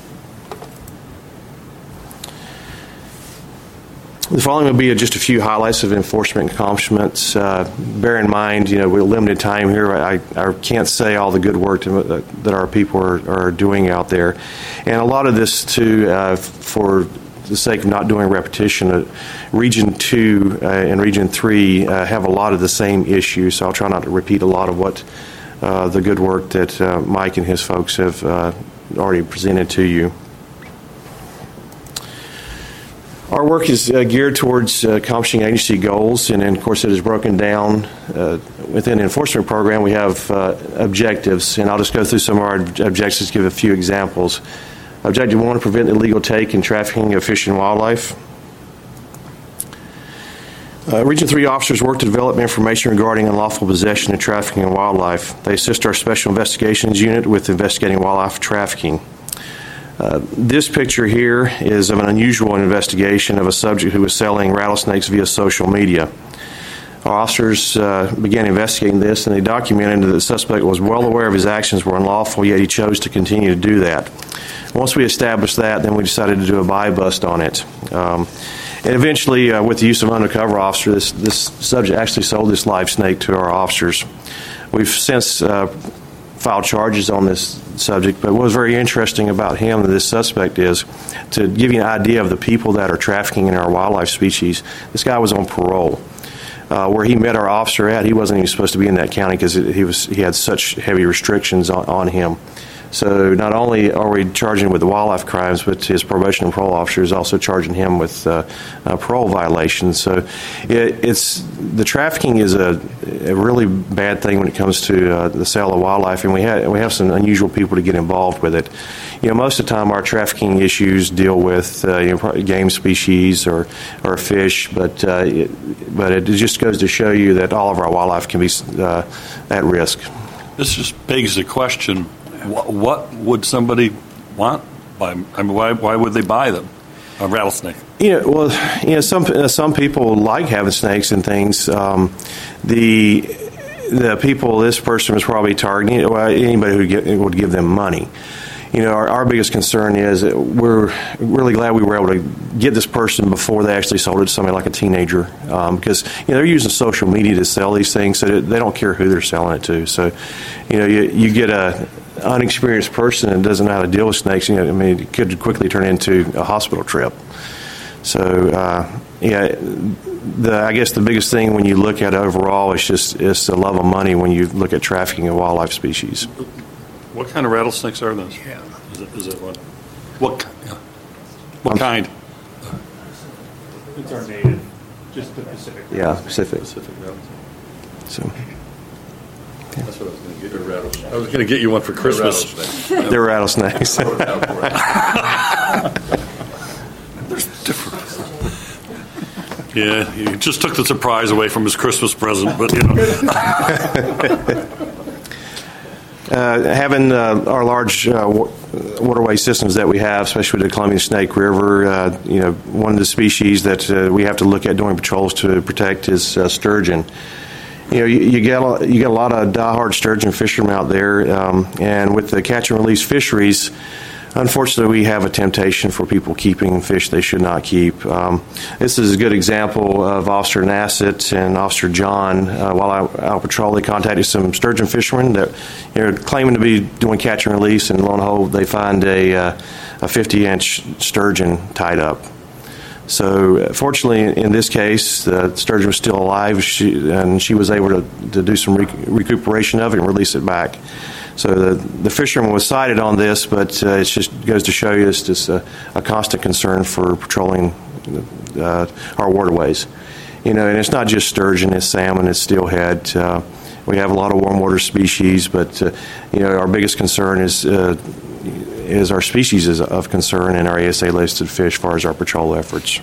H: The following will be just a few highlights of enforcement accomplishments. Uh, bear in mind, you know, we're limited time here. I, I can't say all the good work to, uh, that our people are, are doing out there. And a lot of this, too, uh, for the sake of not doing repetition, uh, Region two uh, and Region three uh, have a lot of the same issues, so I'll try not to repeat a lot of what uh, the good work that uh, Mike and his folks have uh, already presented to you. Our work is uh, geared towards uh, accomplishing agency goals, and, and of course it is broken down uh, within the enforcement program. We have uh, objectives, and I'll just go through some of our objectives, give a few examples. Objective one, prevent illegal take and trafficking of fish and wildlife. Uh, Region three officers work to develop information regarding unlawful possession and trafficking of wildlife. They assist our Special Investigations Unit with investigating wildlife trafficking. Uh, this picture here is of an unusual investigation of a subject who was selling rattlesnakes via social media. Our officers uh, began investigating this, and they documented that the suspect was well aware of his actions were unlawful, yet he chose to continue to do that. Once we established that, then we decided to do a buy bust on it. Um, and eventually, uh, with the use of undercover officer, this, this subject actually sold this live snake to our officers. We've since uh, filed charges on this subject, but what was very interesting about him and this suspect is, to give you an idea of the people that are trafficking in our wildlife species, this guy was on parole. Uh, where he met our officer at, he wasn't even supposed to be in that county because he was he had such heavy restrictions on, on him. So not only are we charging him with the wildlife crimes, but his probation and parole officer is also charging him with uh, uh, parole violations. So it, it's the trafficking is a, a really bad thing when it comes to uh, the sale of wildlife, and we have we have some unusual people to get involved with it. You know, most of the time our trafficking issues deal with uh, you know, game species or or fish, but uh, it, but it just goes to show you that all of our wildlife can be uh, at risk.
A: This just begs the question. What would somebody want? By, I mean, why, why would they buy them? A rattlesnake?
H: Yeah, well, you know, some uh, some people like having snakes and things. Um, the the people this person was probably targeting, well, anybody who get, would give them money. You know, our, our biggest concern is that we're really glad we were able to get this person before they actually sold it to somebody like a teenager, um, because you know they're using social media to sell these things, so they don't care who they're selling it to. So, you know, you, you get a unexperienced person and doesn't know how to deal with snakes. You know, I mean, it could quickly turn into a hospital trip. So, uh, yeah, the I guess the biggest thing when you look at it overall is just is the love of money when you look at trafficking of wildlife species.
A: What kind of rattlesnakes are those?
B: Yeah.
A: Is it, is it what? What, yeah. what kind?
C: It's our native, just the Pacific.
H: Yeah, Pacific.
A: Pacific rattlesnake.
H: So
A: That's what I was going to get you. Rattlesnake. I was going to get you one for Christmas.
H: they're rattlesnakes.
A: There's different. Yeah, he just took the surprise away from his Christmas present, but you know.
H: Uh, having uh, our large uh, wa- waterway systems that we have, especially the Columbia Snake River, uh, you know, one of the species that uh, we have to look at during patrols to protect is uh, sturgeon. You know, you, you get a, you get a lot of diehard sturgeon fishermen out there, um, and with the catch and release fisheries, unfortunately, we have a temptation for people keeping fish they should not keep. Um, this is a good example of Officer Nassett and Officer John. Uh, while out, out patrol, they contacted some sturgeon fishermen that you know claiming to be doing catch and release, and lo and behold, they find a uh, a fifty-inch sturgeon tied up. So, fortunately, in this case, the sturgeon was still alive, she, and she was able to, to do some rec- recuperation of it and release it back. So the the fisherman was cited on this, but uh, it just goes to show you it's just a, a constant concern for patrolling uh, our waterways. You know, and it's not just sturgeon; it's salmon, it's steelhead. Uh, we have a lot of warm water species, but uh, you know, our biggest concern is uh, is our species is of concern and our A S A listed fish as far as our patrol efforts.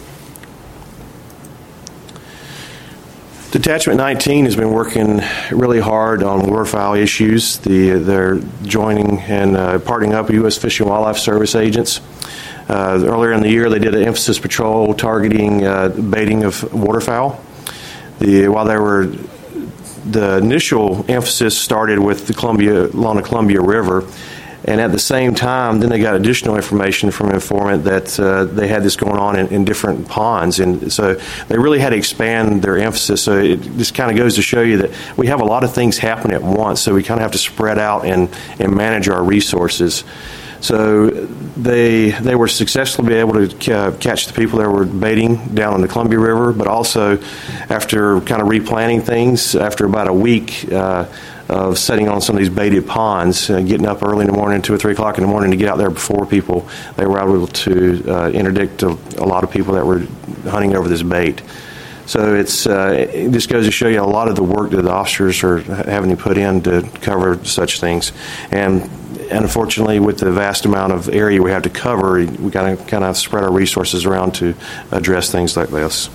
H: Detachment nineteen has been working really hard on waterfowl issues. The, they're joining and uh, partnering up with U S Fish and Wildlife Service agents. Uh, earlier in the year, they did an emphasis patrol targeting uh, baiting of waterfowl. The, while they were, the initial emphasis started with the Columbia, along the Columbia River. And at the same time, then they got additional information from an informant that uh, they had this going on in, in different ponds. And so they really had to expand their emphasis. So it just kind of goes to show you that we have a lot of things happen at once. So we kind of have to spread out and, and manage our resources. So they they were successfully able to ca- catch the people that were baiting down on the Columbia River, but also after kind of replanning things, after about a week uh, of setting on some of these baited ponds, uh, getting up early in the morning, two or three o'clock in the morning to get out there before people, they were able to uh, interdict a, a lot of people that were hunting over this bait. So it's uh, it just goes to show you a lot of the work that the officers are having to put in to cover such things. And And unfortunately, with the vast amount of area we have to cover, we got to kind of spread our resources around to address things like this.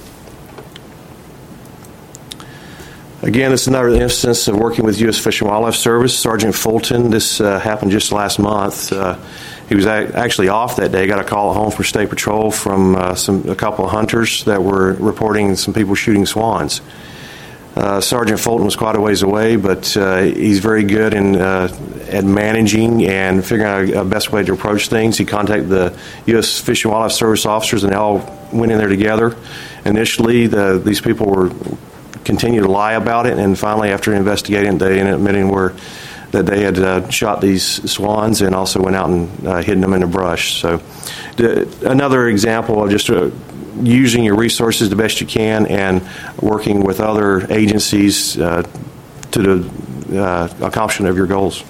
H: Again, this is another instance of working with U S Fish and Wildlife Service. Sergeant Fulton, this uh, happened just last month. Uh, he was a- actually off that day. Got a call at home from State Patrol from uh, some a couple of hunters that were reporting some people shooting swans. Uh, Sergeant Fulton was quite a ways away, but uh, he's very good in uh, at managing and figuring out a, a best way to approach things. He contacted the U S Fish and Wildlife Service officers, and they all went in there together. Initially, the, these people were continued to lie about it, and finally, after investigating, they ended up admitting were that they had uh, shot these swans and also went out and uh, hidden them in the brush. So, the, another example of just uh, using your resources the best you can and working with other agencies uh, to the uh, accomplishment of your goals.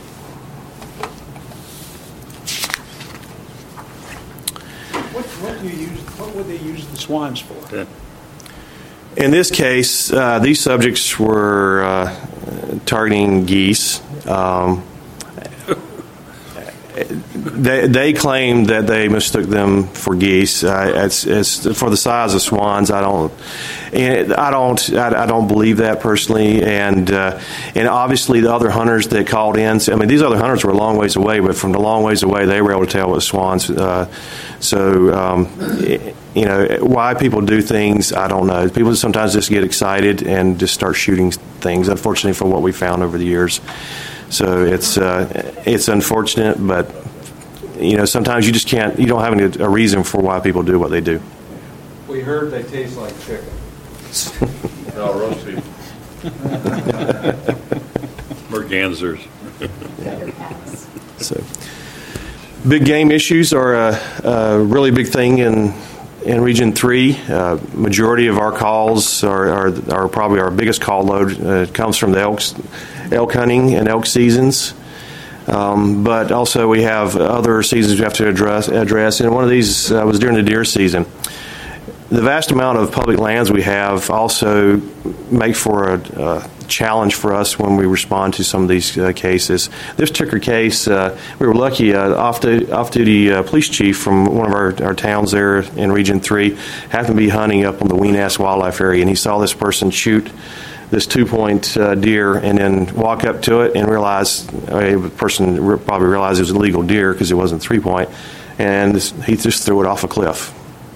I: What, what, do you use, what would they use the swans for?
A: Okay.
H: In this case, uh, these subjects were uh, targeting geese. Um, They, they claim that they mistook them for geese. Uh, it's, it's for the size of swans. I don't, and I don't, I, I don't believe that personally. And uh, and obviously the other hunters that called in, I mean, these other hunters were a long ways away, but from the long ways away, they were able to tell what swans. Uh, so um, it, you know, why people do things, I don't know. People sometimes just get excited and just start shooting things. Unfortunately, for what we found over the years. So it's uh, it's unfortunate, but you know sometimes you just can't. You don't have any, a reason for why people do what they do.
G: We heard they taste like chicken.
A: No, roast beef. Mergansers.
H: So, big game issues are a, a really big thing in in Region Three. Uh, majority of our calls are, are, are probably our biggest call load uh, comes from the elks. elk hunting and elk seasons. Um, but also we have other seasons we have to address, address. And one of these uh, was during the deer season. The vast amount of public lands we have also make for a, a challenge for us when we respond to some of these uh, cases. This particular case, uh, we were lucky, uh, off-duty, off-duty uh, police chief from one of our, our towns there in Region three happened to be hunting up on the Weenass Wildlife Area, and he saw this person shoot this two-point uh, deer and then walk up to it and realize, uh, the person re- probably realized it was a legal deer because it wasn't three-point, and this, he just threw it off a cliff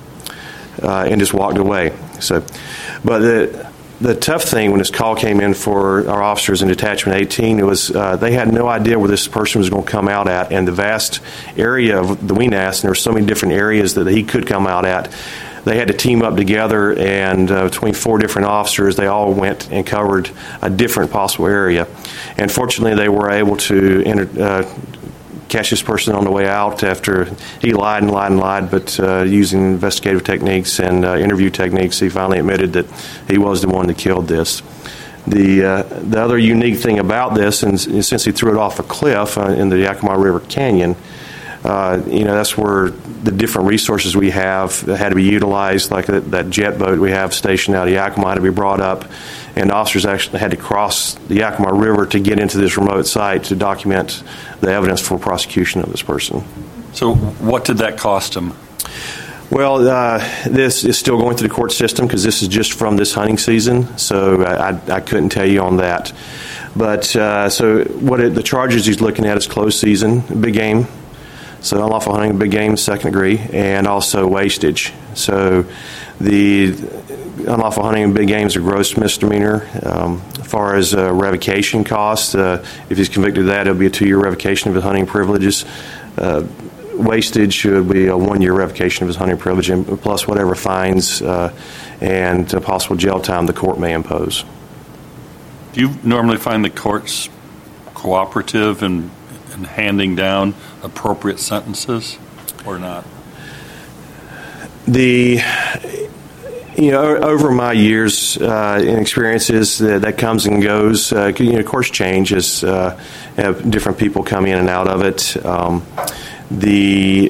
H: uh, and just walked away. So, but the the tough thing when this call came in for our officers in Detachment eighteen, it was uh, they had no idea where this person was going to come out at, and the vast area of the Weenass, and there were so many different areas that he could come out at. They had to team up together, and uh, between four different officers, they all went and covered a different possible area. And fortunately, they were able to enter, uh, catch this person on the way out after he lied and lied and lied, but uh, using investigative techniques and uh, interview techniques, he finally admitted that he was the one that killed this. The uh, the other unique thing about this, and since he threw it off a cliff uh, in the Yakima River Canyon, Uh, you know, that's where the different resources we have had to be utilized, like that, that jet boat we have stationed out of Yakima had to be brought up, and officers actually had to cross the Yakima River to get into this remote site to document the evidence for prosecution of this person.
A: So what did that cost him?
H: Well, uh, this is still going through the court system because this is just from this hunting season, so I, I couldn't tell you on that. But uh, so what it, the charges he's looking at is closed season, big game. So unlawful hunting, big game, second degree, and also wastage. So the unlawful hunting and big game is a gross misdemeanor. Um, as far as uh, revocation costs, uh, if he's convicted of that, it'll be a two-year revocation of his hunting privileges. Uh, wastage should be a one-year revocation of his hunting privilege, and plus whatever fines uh, and possible jail time the court may impose.
A: Do you normally find the courts cooperative in, in handing down appropriate sentences or not?
H: The you know over my years uh, and experiences that, that comes and goes. Uh, you know, of course, change as uh, have different people come in and out of it. Um, the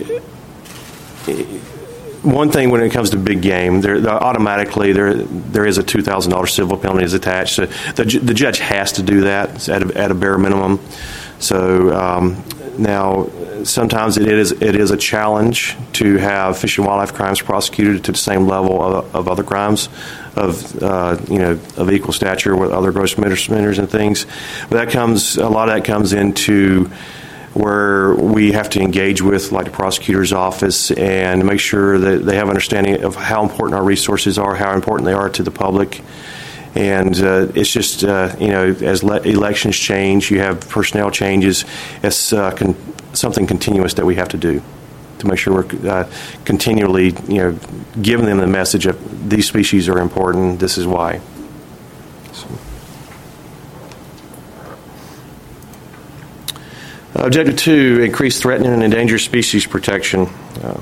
H: one thing when it comes to big game, there, automatically there there is a two thousand dollars civil penalty is attached. So the the judge has to do that at a, at a bare minimum. So um, now. Sometimes it is it is a challenge to have fish and wildlife crimes prosecuted to the same level of, of other crimes of uh, you know of equal stature with other gross misdemeanors and things. But that comes a lot of that comes into where we have to engage with like the prosecutor's office and make sure that they have understanding of how important our resources are, how important they are to the public. And uh, it's just, uh, you know, as le- elections change, you have personnel changes, it's uh, con- something continuous that we have to do to make sure we're uh, continually, you know, giving them the message of these species are important, this is why. So. Objective two, increase threatened and endangered species protection. Uh,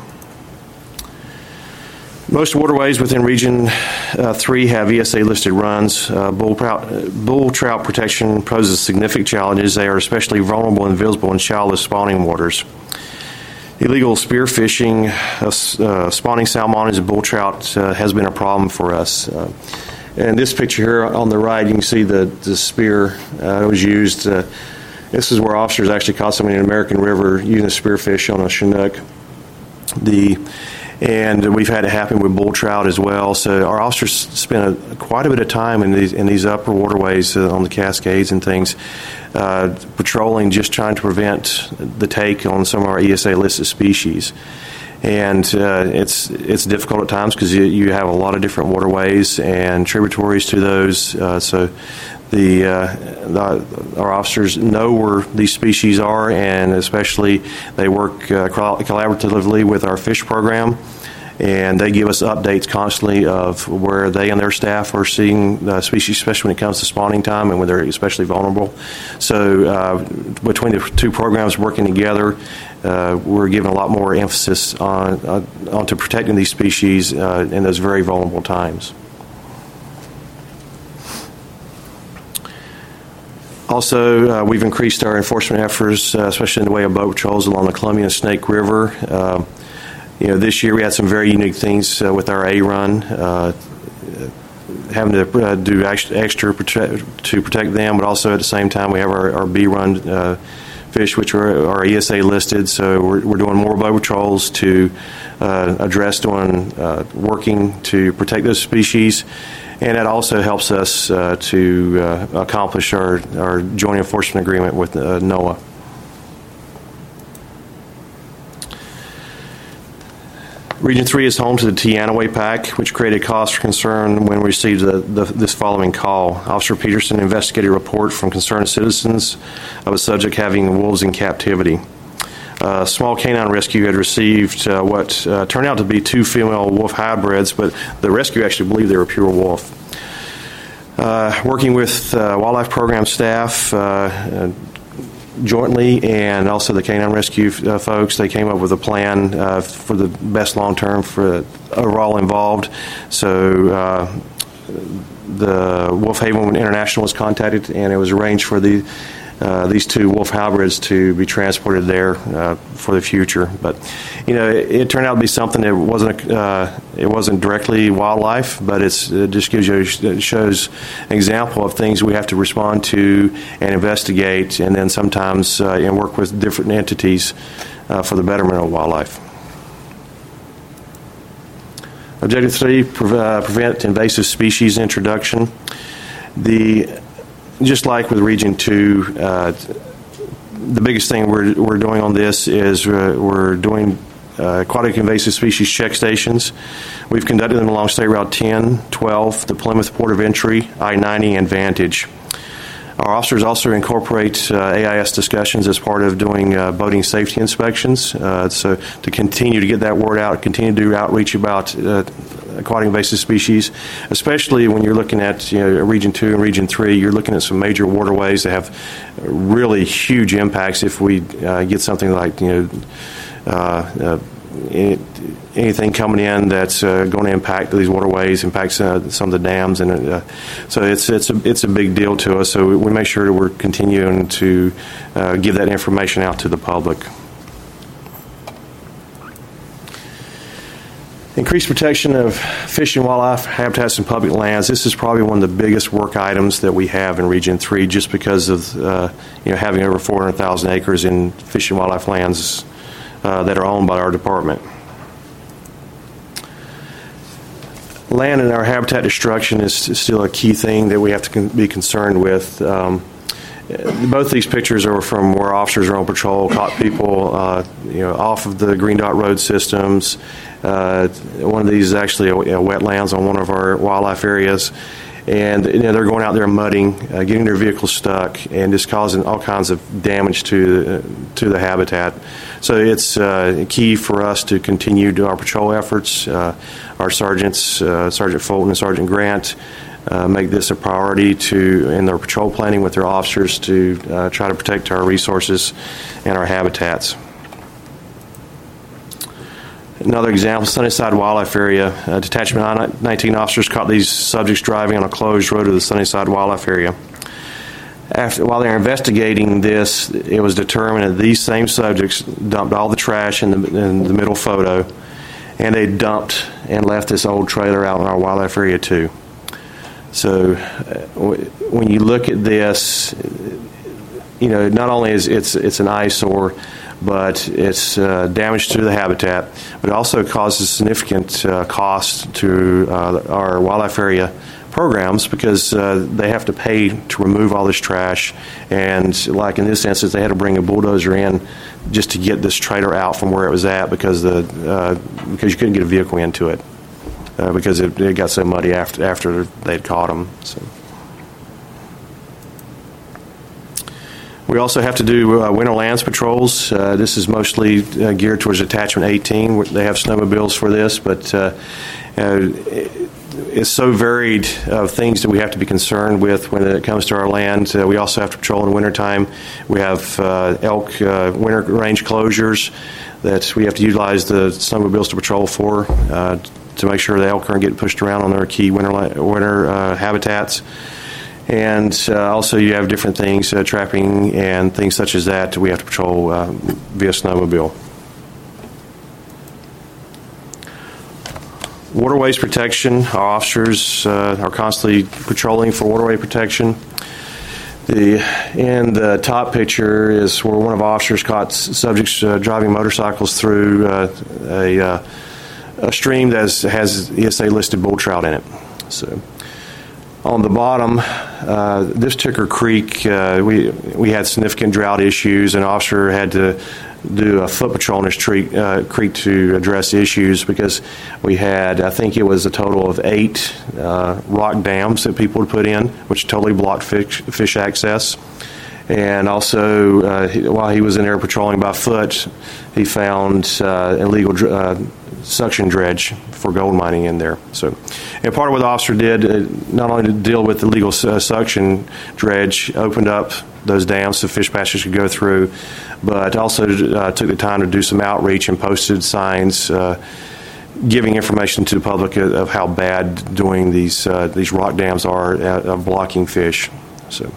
H: Most waterways within Region uh, three have E S A-listed runs. Uh, bull, trout, bull trout protection poses significant challenges. They are especially vulnerable and visible in shallow spawning waters. Illegal spearfishing, uh, uh, spawning salmon and bull trout uh, has been a problem for us. Uh, in this picture here on the right, you can see the, the spear uh, that was used. Uh, this is where officers actually caught somebody in the American River using a spearfish on a Chinook. The And we've had it happen with bull trout as well. So our officers spend a, quite a bit of time in these in these upper waterways uh, on the Cascades and things, uh, patrolling, just trying to prevent the take on some of our E S A listed species. And uh, it's it's difficult at times because you, you have a lot of different waterways and tributaries to those. Uh, so the, uh, the our officers know where these species are, and especially they work uh, collaboratively with our fish program, and they give us updates constantly of where they and their staff are seeing uh, species, especially when it comes to spawning time and when they're especially vulnerable. So uh, between the two programs working together, uh, we're giving a lot more emphasis on uh, onto protecting these species uh, in those very vulnerable times. Also, uh, we've increased our enforcement efforts, uh, especially in the way of boat patrols along the Columbia and Snake River. Uh, you know, this year we had some very unique things uh, with our A-run, uh, having to uh, do extra protect, to protect them, but also at the same time we have our, our B-run uh, fish, which are, are E S A listed. So we're, we're doing more boat patrols to uh, address doing uh, working to protect those species. And it also helps us uh, to uh, accomplish our, our joint enforcement agreement with uh, NOAA. Region three is home to the Teanaway Pack, which created cause for concern when we received the, the, this following call. Officer Peterson investigated a report from concerned citizens of a subject having wolves in captivity. Uh, small canine rescue had received uh, what uh, turned out to be two female wolf hybrids, but the rescue actually believed they were pure wolf. Uh, working with uh, wildlife program staff uh, uh, jointly and also the canine rescue uh, folks, they came up with a plan uh, for the best long term for overall involved. So uh, the Wolf Haven International was contacted, and it was arranged for the Uh, these two wolf hybrids to be transported there uh, for the future. But you know, it, it turned out to be something that wasn't uh, it wasn't directly wildlife, but it's, it just gives you it shows an example of things we have to respond to and investigate, and then sometimes uh, and work with different entities uh, for the betterment of wildlife. Objective three: pre- uh, prevent invasive species introduction. The Just like with Region two, uh, the biggest thing we're, we're doing on this is uh, we're doing uh, aquatic invasive species check stations. We've conducted them along State Route ten, twelve, the Plymouth Port of Entry, I ninety, and Vantage. Our officers also incorporate uh, A I S discussions as part of doing uh, boating safety inspections. Uh, so to continue to get that word out, continue to do outreach about uh, aquatic invasive species, especially when you're looking at, you know, Region two and Region three, you're looking at some major waterways that have really huge impacts if we uh, get something like, you know, uh, uh, it, anything coming in that's uh, going to impact these waterways, impacts uh, some of the dams, and uh, so it's it's a it's a big deal to us. So we make sure that we're continuing to uh, give that information out to the public. Increased protection of fish and wildlife habitats and public lands. This is probably one of the biggest work items that we have in Region three, just because of uh, you know having over four hundred thousand acres in fish and wildlife lands uh, that are owned by our department. Land and our habitat destruction is still a key thing that we have to con- be concerned with. Um, both these pictures are from where officers are on patrol, caught people uh, you know, off of the Green Dot Road systems. Uh, one of these is actually a, a wetlands on one of our wildlife areas. And you know, they're going out there mudding, uh, getting their vehicles stuck, and just causing all kinds of damage to uh, to the habitat. So it's uh, key for us to continue to our patrol efforts. Uh, our sergeants, uh, Sergeant Fulton and Sergeant Grant, uh, make this a priority to in their patrol planning with their officers to uh, try to protect our resources and our habitats. Another example, Sunnyside Wildlife Area. Uh, Detachment nineteen officers caught these subjects driving on a closed road to the Sunnyside Wildlife Area. After, while they were investigating this, it was determined that these same subjects dumped all the trash in the, in the middle photo, and they dumped and left this old trailer out in our wildlife area too. So uh, when you look at this, you know, not only is it's it's an eyesore, but it's uh, damage to the habitat, but it also causes significant uh, cost to uh, our wildlife area programs because uh, they have to pay to remove all this trash. And like in this instance, they had to bring a bulldozer in just to get this trailer out from where it was at because the uh, because you couldn't get a vehicle into it uh, because it, it got so muddy after after they'd caught them. So. We also have to do uh, winter lands patrols. Uh, this is mostly uh, geared towards Detachment eighteen. They have snowmobiles for this, but uh, uh, it's so varied of things that we have to be concerned with when it comes to our land. Uh, we also have to patrol in the wintertime. We have uh, elk uh, winter range closures that we have to utilize the snowmobiles to patrol for uh, to make sure the elk aren't getting pushed around on their key winter, winter uh, habitats. And uh, also you have different things, uh, trapping and things such as that we have to patrol uh, via snowmobile. Waterways protection. Our officers uh, are constantly patrolling for waterway protection. The, in the top picture is where one of our officers caught subjects uh, driving motorcycles through uh, a, uh, a stream that has, has E S A listed bull trout in it. So. On the bottom, uh, this Ticker Creek, uh, we we had significant drought issues, and an officer had to do a foot patrol in this tree, uh, creek to address issues because we had, I think it was a total of eight uh, rock dams that people had put in, which totally blocked fish, fish access. And also, uh, he, while he was in there patrolling by foot, he found uh, illegal dr- uh, suction dredge for gold mining in there. So, and part of what the officer did, uh, not only to deal with illegal uh, suction dredge, opened up those dams so fish passage could go through, but also uh, took the time to do some outreach and posted signs uh, giving information to the public of, of how bad doing these uh, these rock dams are at uh, blocking fish. So.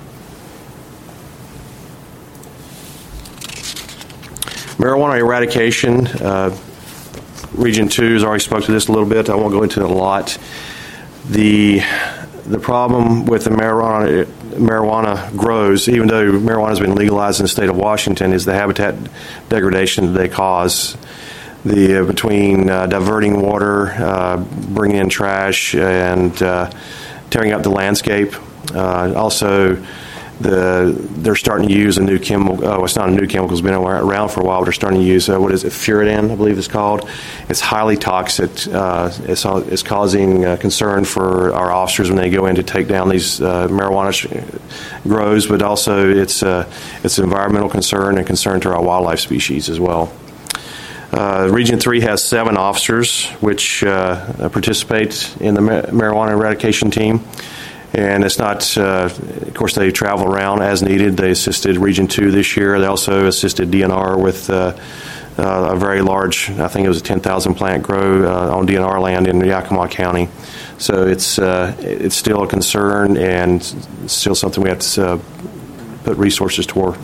H: Marijuana eradication. Uh, Region two has already spoke to this a little bit. I won't go into it a lot. The the problem with the marijuana marijuana grows, even though marijuana has been legalized in the state of Washington, is the habitat degradation that they cause. The uh, between uh, diverting water, uh, bringing in trash, and uh, tearing up the landscape. Uh, also, The, they're starting to use a new chemical. Oh, it's not a new chemical. It's been around for a while. But they're starting to use uh, what is it? Furadan, I believe it's called. It's highly toxic. Uh, it's, it's causing uh, concern for our officers when they go in to take down these uh, marijuana sh- grows. But also, it's uh, it's an environmental concern and concern to our wildlife species as well. Uh, Region three has seven officers which uh, participate in the ma- marijuana eradication team. And it's not, uh, of course, they travel around as needed. They assisted Region two this year. They also assisted D N R with uh, uh, a very large, I think it was a ten thousand plant grow uh, on D N R land in Yakima County. So it's uh, it's still a concern and still something we have to uh, put resources toward.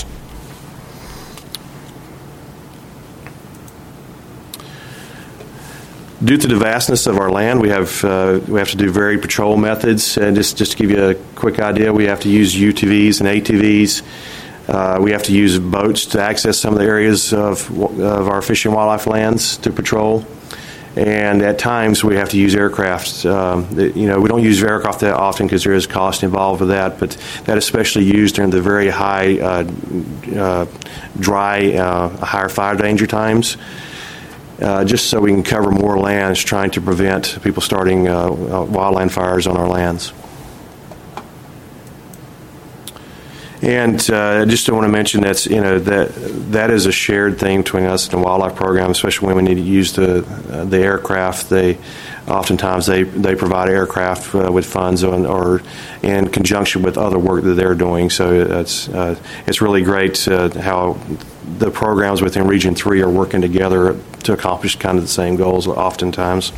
H: Due to the vastness of our land, we have uh, we have to do varied patrol methods. And just, just to give you a quick idea, we have to use U T Vs and A T Vs. Uh, we have to use boats to access some of the areas of of our fish and wildlife lands to patrol. And at times, we have to use aircraft. Um, you know, we don't use aircraft that often because there is cost involved with that, but that especially used during the very high, uh, uh, dry, uh, higher fire danger times. Uh, just so we can cover more lands, trying to prevent people starting uh, uh, wildland fires on our lands. And uh, I just want to mention that's you know that that is a shared thing between us and the wildlife program, especially when we need to use the uh, the aircraft. They oftentimes they they provide aircraft uh, with funds on, or in conjunction with other work that they're doing. So it's uh, it's really great uh, how the programs within Region Three are working together to accomplish kind of the same goals oftentimes.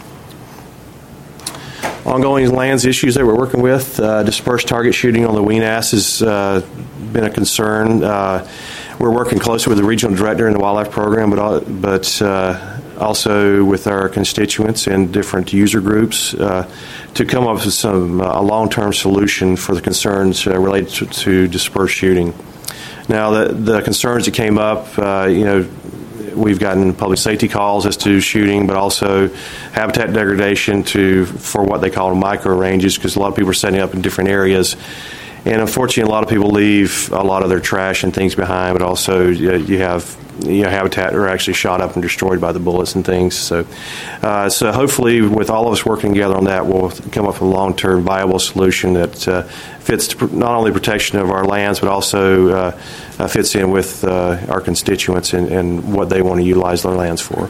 H: Ongoing lands issues that we're working with, uh, dispersed target shooting on the Weenass has uh, been a concern. Uh, we're working closely with the regional director in the wildlife program, but but uh, also with our constituents and different user groups uh, to come up with some uh, a long-term solution for the concerns uh, related to, to dispersed shooting. Now, the the concerns that came up, uh, you know. We've gotten public safety calls as to shooting, but also habitat degradation to for what they call micro ranges, because a lot of people are setting up in different areas. And unfortunately, a lot of people leave a lot of their trash and things behind, but also you have you know, habitat are actually shot up and destroyed by the bullets and things. So, uh, so hopefully, with all of us working together on that, we'll come up with a long-term viable solution that uh, fits not only protection of our lands, but also uh, uh, fits in with uh, our constituents and, and what they want to utilize their lands for.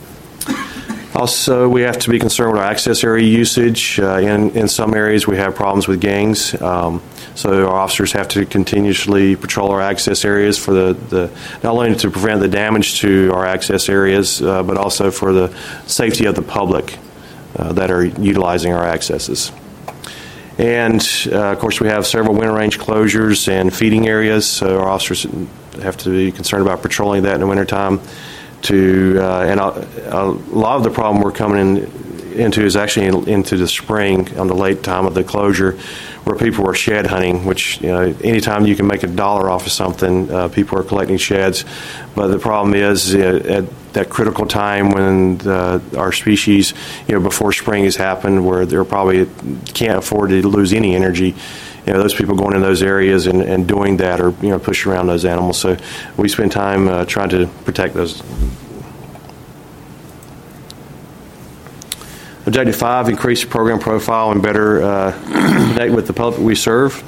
H: Also, we have to be concerned with our access area usage. Uh, in, in some areas, we have problems with gangs. Um, so our officers have to continuously patrol our access areas for the, the not only to prevent the damage to our access areas, uh, but also for the safety of the public uh, that are utilizing our accesses. And, uh, of course, we have several winter range closures and feeding areas, so our officers have to be concerned about patrolling that in the wintertime. To uh, and a, a lot of the problem we're coming in, into is actually in, into the spring on the late time of the closure, where people are shed hunting. Which, you know, anytime you can make a dollar off of something, uh, people are collecting sheds. But the problem is uh, at that critical time when the, our species, you know, before spring has happened, where they're probably can't afford to lose any energy. You know, those people going in those areas and, and doing that or, you know, pushing around those animals. So we spend time uh, trying to protect those. Objective five, increase program profile and better uh, connect with the public we serve.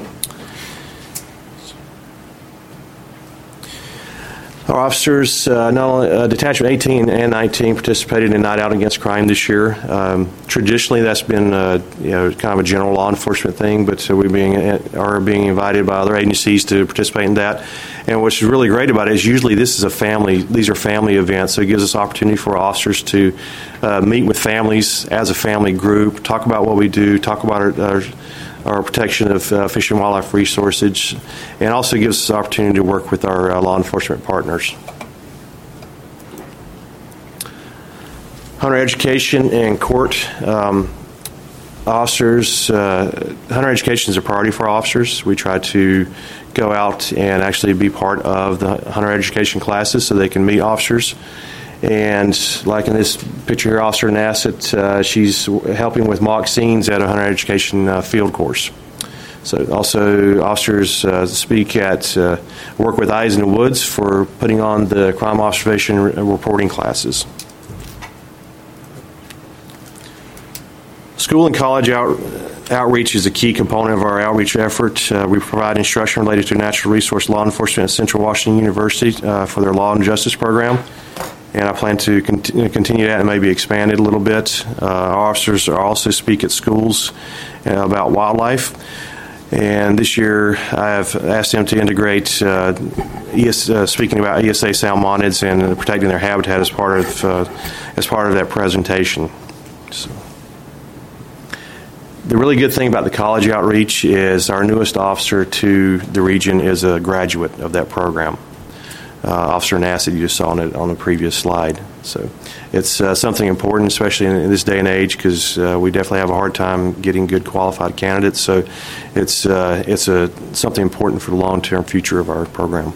H: Our officers, uh, not only uh, Detachment eighteen and nineteen, participated in Night Out Against Crime this year. Um, traditionally, that's been uh, you know kind of a general law enforcement thing, but uh, we being are being invited by other agencies to participate in that. And what's really great about it is usually this is a family; these are family events, so it gives us opportunity for our officers to uh, meet with families as a family group, talk about what we do, talk about our. our our protection of uh, fish and wildlife resources, and also gives us the opportunity to work with our uh, law enforcement partners. Hunter education and court um, officers. Uh, hunter education is a priority for our officers. We try to go out and actually be part of the hunter education classes so they can meet officers. And like in this picture here, Officer Nassett, uh, she's helping with mock scenes at a hunter education uh, field course. So also officers uh, speak at, uh, work with Eyes in the Woods for putting on the crime observation re- reporting classes. School and college out, outreach is a key component of our outreach effort. Uh, we provide instruction related to natural resource law enforcement at Central Washington University uh, for their law and justice program. And I plan to continue, continue that and maybe expand it a little bit. Uh, our officers also speak at schools uh, about wildlife. And this year I have asked them to integrate uh, E S, uh, speaking about E S A salmonids and protecting their habitat as part of uh, as part of that presentation. So. The really good thing about the college outreach is our newest officer to the region is a graduate of that program. Uh, Officer Nassett, you just saw on it on the previous slide. So it's uh, something important, especially in, in this day and age, because uh, we definitely have a hard time getting good qualified candidates. So it's uh, it's a something important for the long-term future of our program.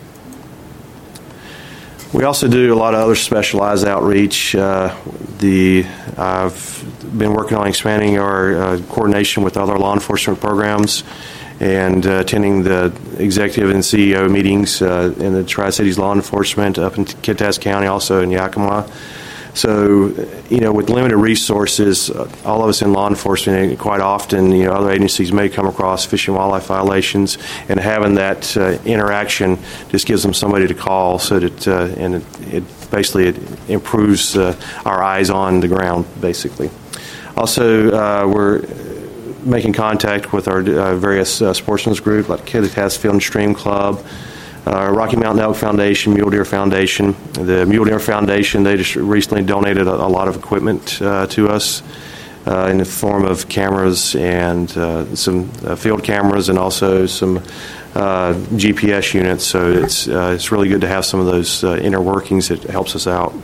H: We also do a lot of other specialized outreach. Uh, the I've been working on expanding our uh, coordination with other law enforcement programs, and uh, attending the executive and C E O meetings uh, in the Tri-Cities Law Enforcement up in Kittitas County, also in Yakima. So, you know, with limited resources, uh, all of us in law enforcement, quite often, you know, other agencies may come across fish and wildlife violations, and having that uh, interaction just gives them somebody to call, so that, uh, and it, it basically it improves uh, our eyes on the ground, basically. Also, uh, we're making contact with our uh, various uh, sportsmen's groups, like Kittitas Field and Stream Club, Uh, Rocky Mountain Elk Foundation, Mule Deer Foundation. The Mule Deer Foundation, they just recently donated a, a lot of equipment uh, to us uh, in the form of cameras and uh, some uh, field cameras, and also some uh, G P S units. So it's uh, it's really good to have some of those uh, inner workings. It helps us out.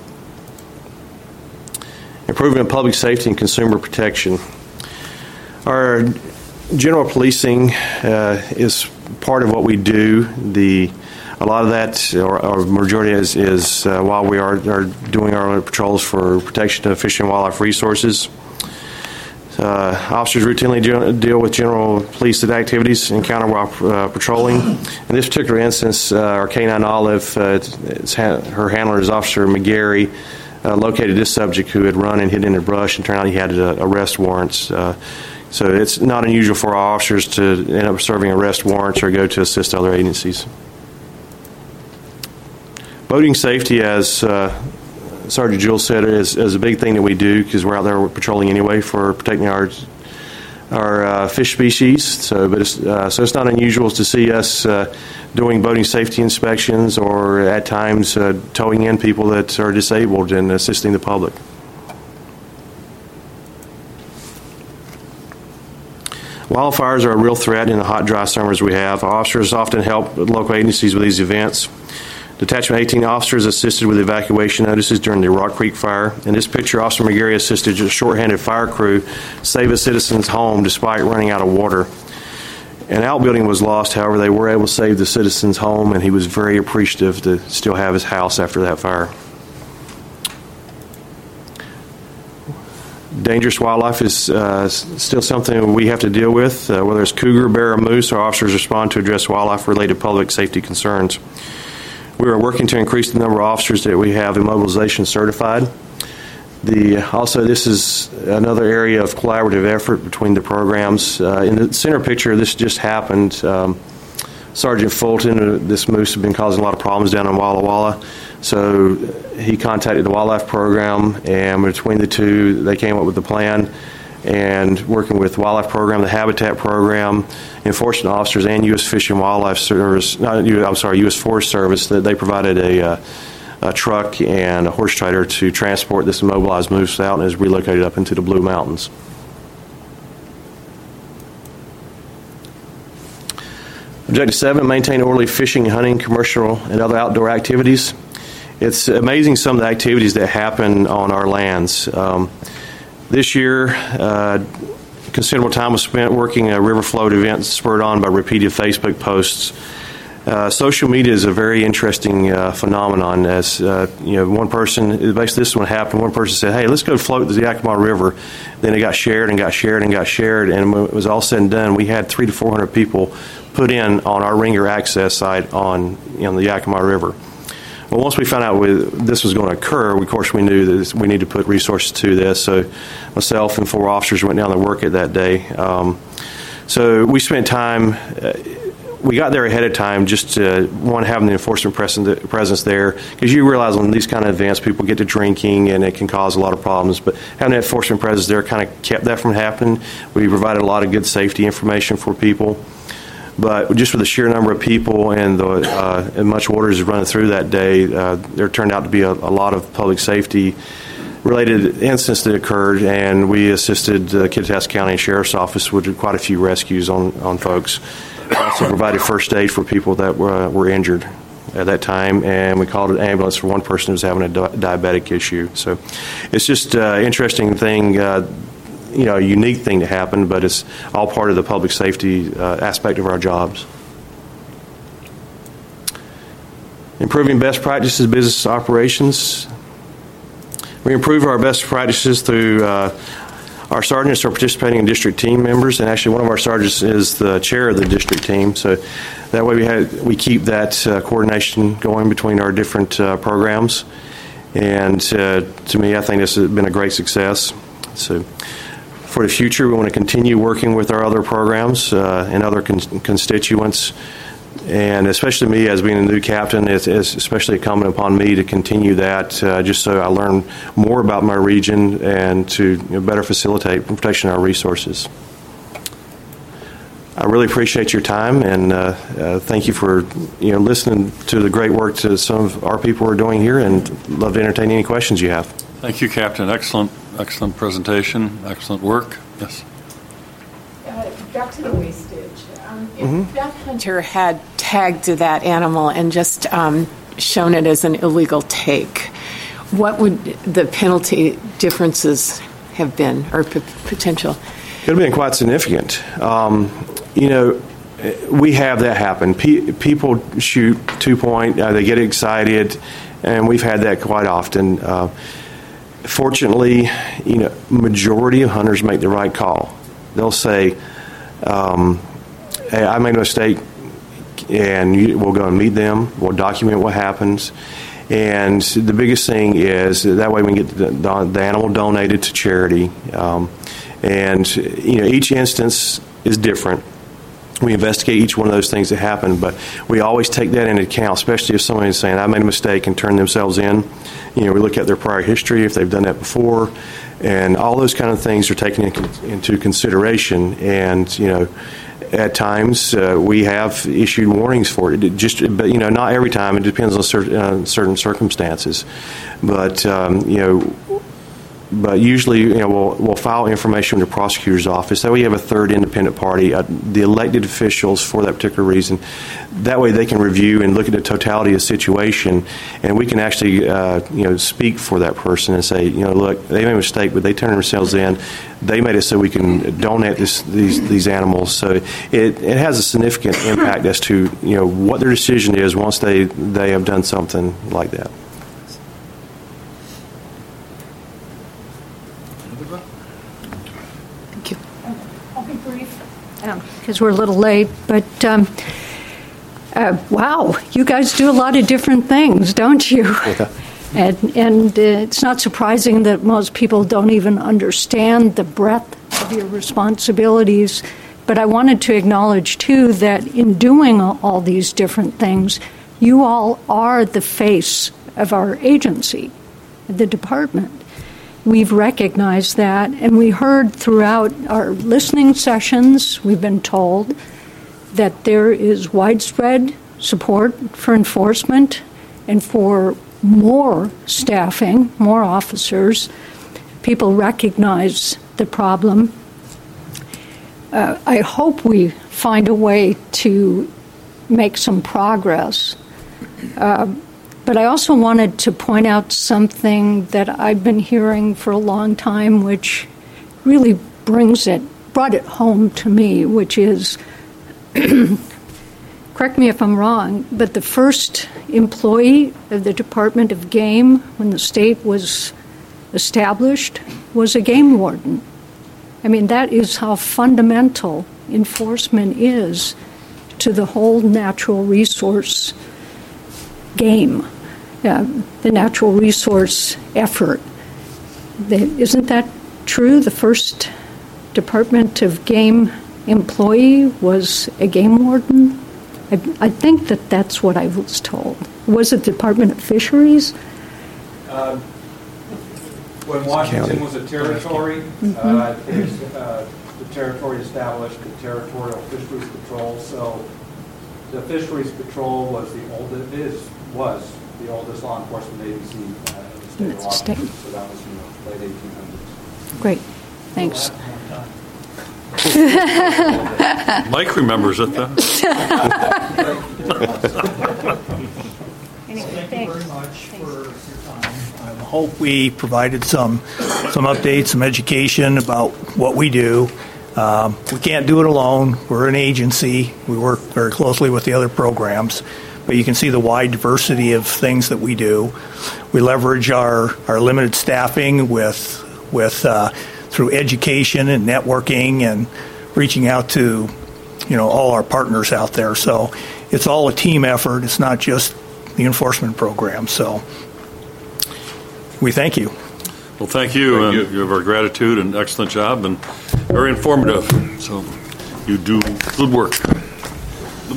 H: Improvement in public safety and consumer protection. Our general policing uh, is part of what we do. The A lot of that, or, or majority, is, is uh, while we are, are doing our patrols for protection of fish and wildlife resources. Uh, officers routinely do, deal with general police activities encounter while uh, patrolling. In this particular instance, uh, our K nine Olive, uh, it's, it's ha- her handler is Officer McGarry, uh, located this subject who had run and hid in the brush, and turned out he had uh, arrest warrants. Uh, so it's not unusual for our officers to end up serving arrest warrants or go to assist other agencies. Boating safety, as uh, Sergeant Jewell said, is, is a big thing that we do, because we're out there patrolling anyway for protecting our our uh, fish species. So, but it's, uh, so it's not unusual to see us uh, doing boating safety inspections, or at times uh, towing in people that are disabled and assisting the public. Wildfires are a real threat in the hot, dry summers we have. Our officers often help local agencies with these events. Detachment eighteen officers assisted with evacuation notices during the Rock Creek fire. In this picture, Officer McGarry assisted a short-handed fire crew save a citizen's home despite running out of water. An outbuilding was lost, however, they were able to save the citizen's home, and he was very appreciative to still have his house after that fire. Dangerous wildlife is uh, still something we have to deal with. Uh, whether it's cougar, bear, or moose, our officers respond to address wildlife-related public safety concerns. We are working to increase the number of officers that we have immobilization certified. The, also, this is another area of collaborative effort between the programs. Uh, in the center picture, this just happened. Um, Sergeant Fulton, uh, this moose had been causing a lot of problems down in Walla Walla. So he contacted the wildlife program, and between the two, they came up with a plan. And working with the wildlife program, the habitat program, enforcement officers, and U S Fish and Wildlife Service, not, I'm sorry, U S Forest Service, that they provided a, uh, a truck and a horse trailer to transport this immobilized moose out, and is relocated up into the Blue Mountains. Objective seven, maintain orderly fishing, hunting, commercial, and other outdoor activities. It's amazing some of the activities that happen on our lands. Um, This year, uh, considerable time was spent working a river float event spurred on by repeated Facebook posts. Uh, social media is a very interesting uh, phenomenon. As uh, you know, one person, basically this one happened. One person said, "Hey, let's go float the Yakima River." Then it got shared and got shared and got shared, and when it was all said and done, we had three to four hundred people put in on our Ringer access site on you know, the Yakima River. Well, once we found out we, this was going to occur, of course, we knew that we needed to put resources to this. So myself and four officers went down to work it that day. Um, so we spent time, uh, we got there ahead of time just to, one, having the enforcement presence there, because you realize on these kind of events, people get to drinking and it can cause a lot of problems. But having that enforcement presence there kind of kept that from happening. We provided a lot of good safety information for people. But just with the sheer number of people and the uh, and much water is running through that day, uh, there turned out to be a, a lot of public safety related incidents that occurred, and we assisted the uh, Kittitas County Sheriff's Office with quite a few rescues on, on folks. We also provided first aid for people that were, were injured at that time, and we called an ambulance for one person who was having a di- diabetic issue. So it's just an uh, interesting thing. Uh, you know, a unique thing to happen, but it's all part of the public safety uh, aspect of our jobs. Improving best practices, business operations. We improve our best practices through uh, our sergeants are participating in district team members, and actually one of our sergeants is the chair of the district team. So that way we have, we keep that uh, coordination going between our different uh, programs. And uh, to me, I think this has been a great success. So for the future, we want to continue working with our other programs uh, and other con- constituents. And especially me, as being a new captain, it's, it's especially incumbent upon me to continue that, uh, just so I learn more about my region and to you know, better facilitate protection of our resources. I really appreciate your time, and uh, uh, thank you for you know listening to the great work that some of our people are doing here, and love to entertain any questions you have.
A: Thank you, Captain. Excellent, excellent presentation. Excellent work. Yes.
D: Uh, back to the wastage. Um, if mm-hmm. Beth Hunter had tagged that animal and just um, shown it as an illegal take, what would the penalty differences have been, or p- potential?
H: It would have been quite significant. Um, you know, we have that happen. Pe- people shoot two point, uh, they get excited, and we've had that quite often. Uh, fortunately, you know, majority of hunters make the right call. They'll say, um, hey, I made a mistake, and you, we'll go and meet them. We'll document what happens. And the biggest thing is that way we can get the, the animal donated to charity. Um, and, you know, each instance is different. We investigate each one of those things that happen, but we always take that into account, especially if somebody's saying, I made a mistake and turned themselves in. You know, we look at their prior history, if they've done that before, and all those kind of things are taken into consideration. And, you know, at times uh, we have issued warnings for it. it just, but, you know, not every time. It depends on certain, uh, certain circumstances. But, um, you know, But usually, you know, we'll, we'll file information with the prosecutor's office. That way you have a third independent party, uh, the elected officials for that particular reason. That way they can review and look at the totality of the situation, and we can actually, uh, you know, speak for that person and say, you know, look, they made a mistake, but they turned themselves in. They made it so we can donate this, these these animals. So it, it has a significant impact as to, you know, what their decision is once they, they have done something like that.
E: Because we're a little late, but um, uh, wow, you guys do a lot of different things, don't you?
H: Yeah.
E: And, and uh, it's not surprising that most people don't even understand the breadth of your responsibilities. But I wanted to acknowledge, too, that in doing all these different things, you all are the face of our agency, the department. We've recognized that, and we heard throughout our listening sessions, we've been told that there is widespread support for enforcement and for more staffing, more officers. People recognize the problem. Uh, I hope we find a way to make some progress. Uh, But I also wanted to point out something that I've been hearing for a long time, which really brings it, brought it home to me, which is, correct me if I'm wrong, but the first employee of the Department of Game when the state was established was a game warden. I mean, that is how fundamental enforcement is to the whole natural resource game. Uh, the natural resource effort. The, isn't that true? The first Department of Game employee was a game warden? I, I think that that's what I was told. Was it the Department of Fisheries?
G: Uh, when Washington was a territory, mm-hmm. uh, it, uh, the territory established the Territorial Fisheries Patrol. So the Fisheries Patrol was the oldest, is, was the oldest law enforcement agency uh, in the state of Washington. So that was in the late eighteen hundreds.
E: Great. Thanks.
A: Mike remembers it, though.
B: Thank you very much for your time. I hope we provided some some updates, some education about what we do. Um, we can't do it alone. We're an agency. We work very closely with the other programs. But you can see the wide diversity of things that we do. We leverage our, our limited staffing with with uh, through education and networking and reaching out to, you know, all our partners out there. So it's all a team effort. It's not just the enforcement program. So we thank you.
A: Well, thank you, and you have our gratitude and excellent job, and very informative. So you do good work.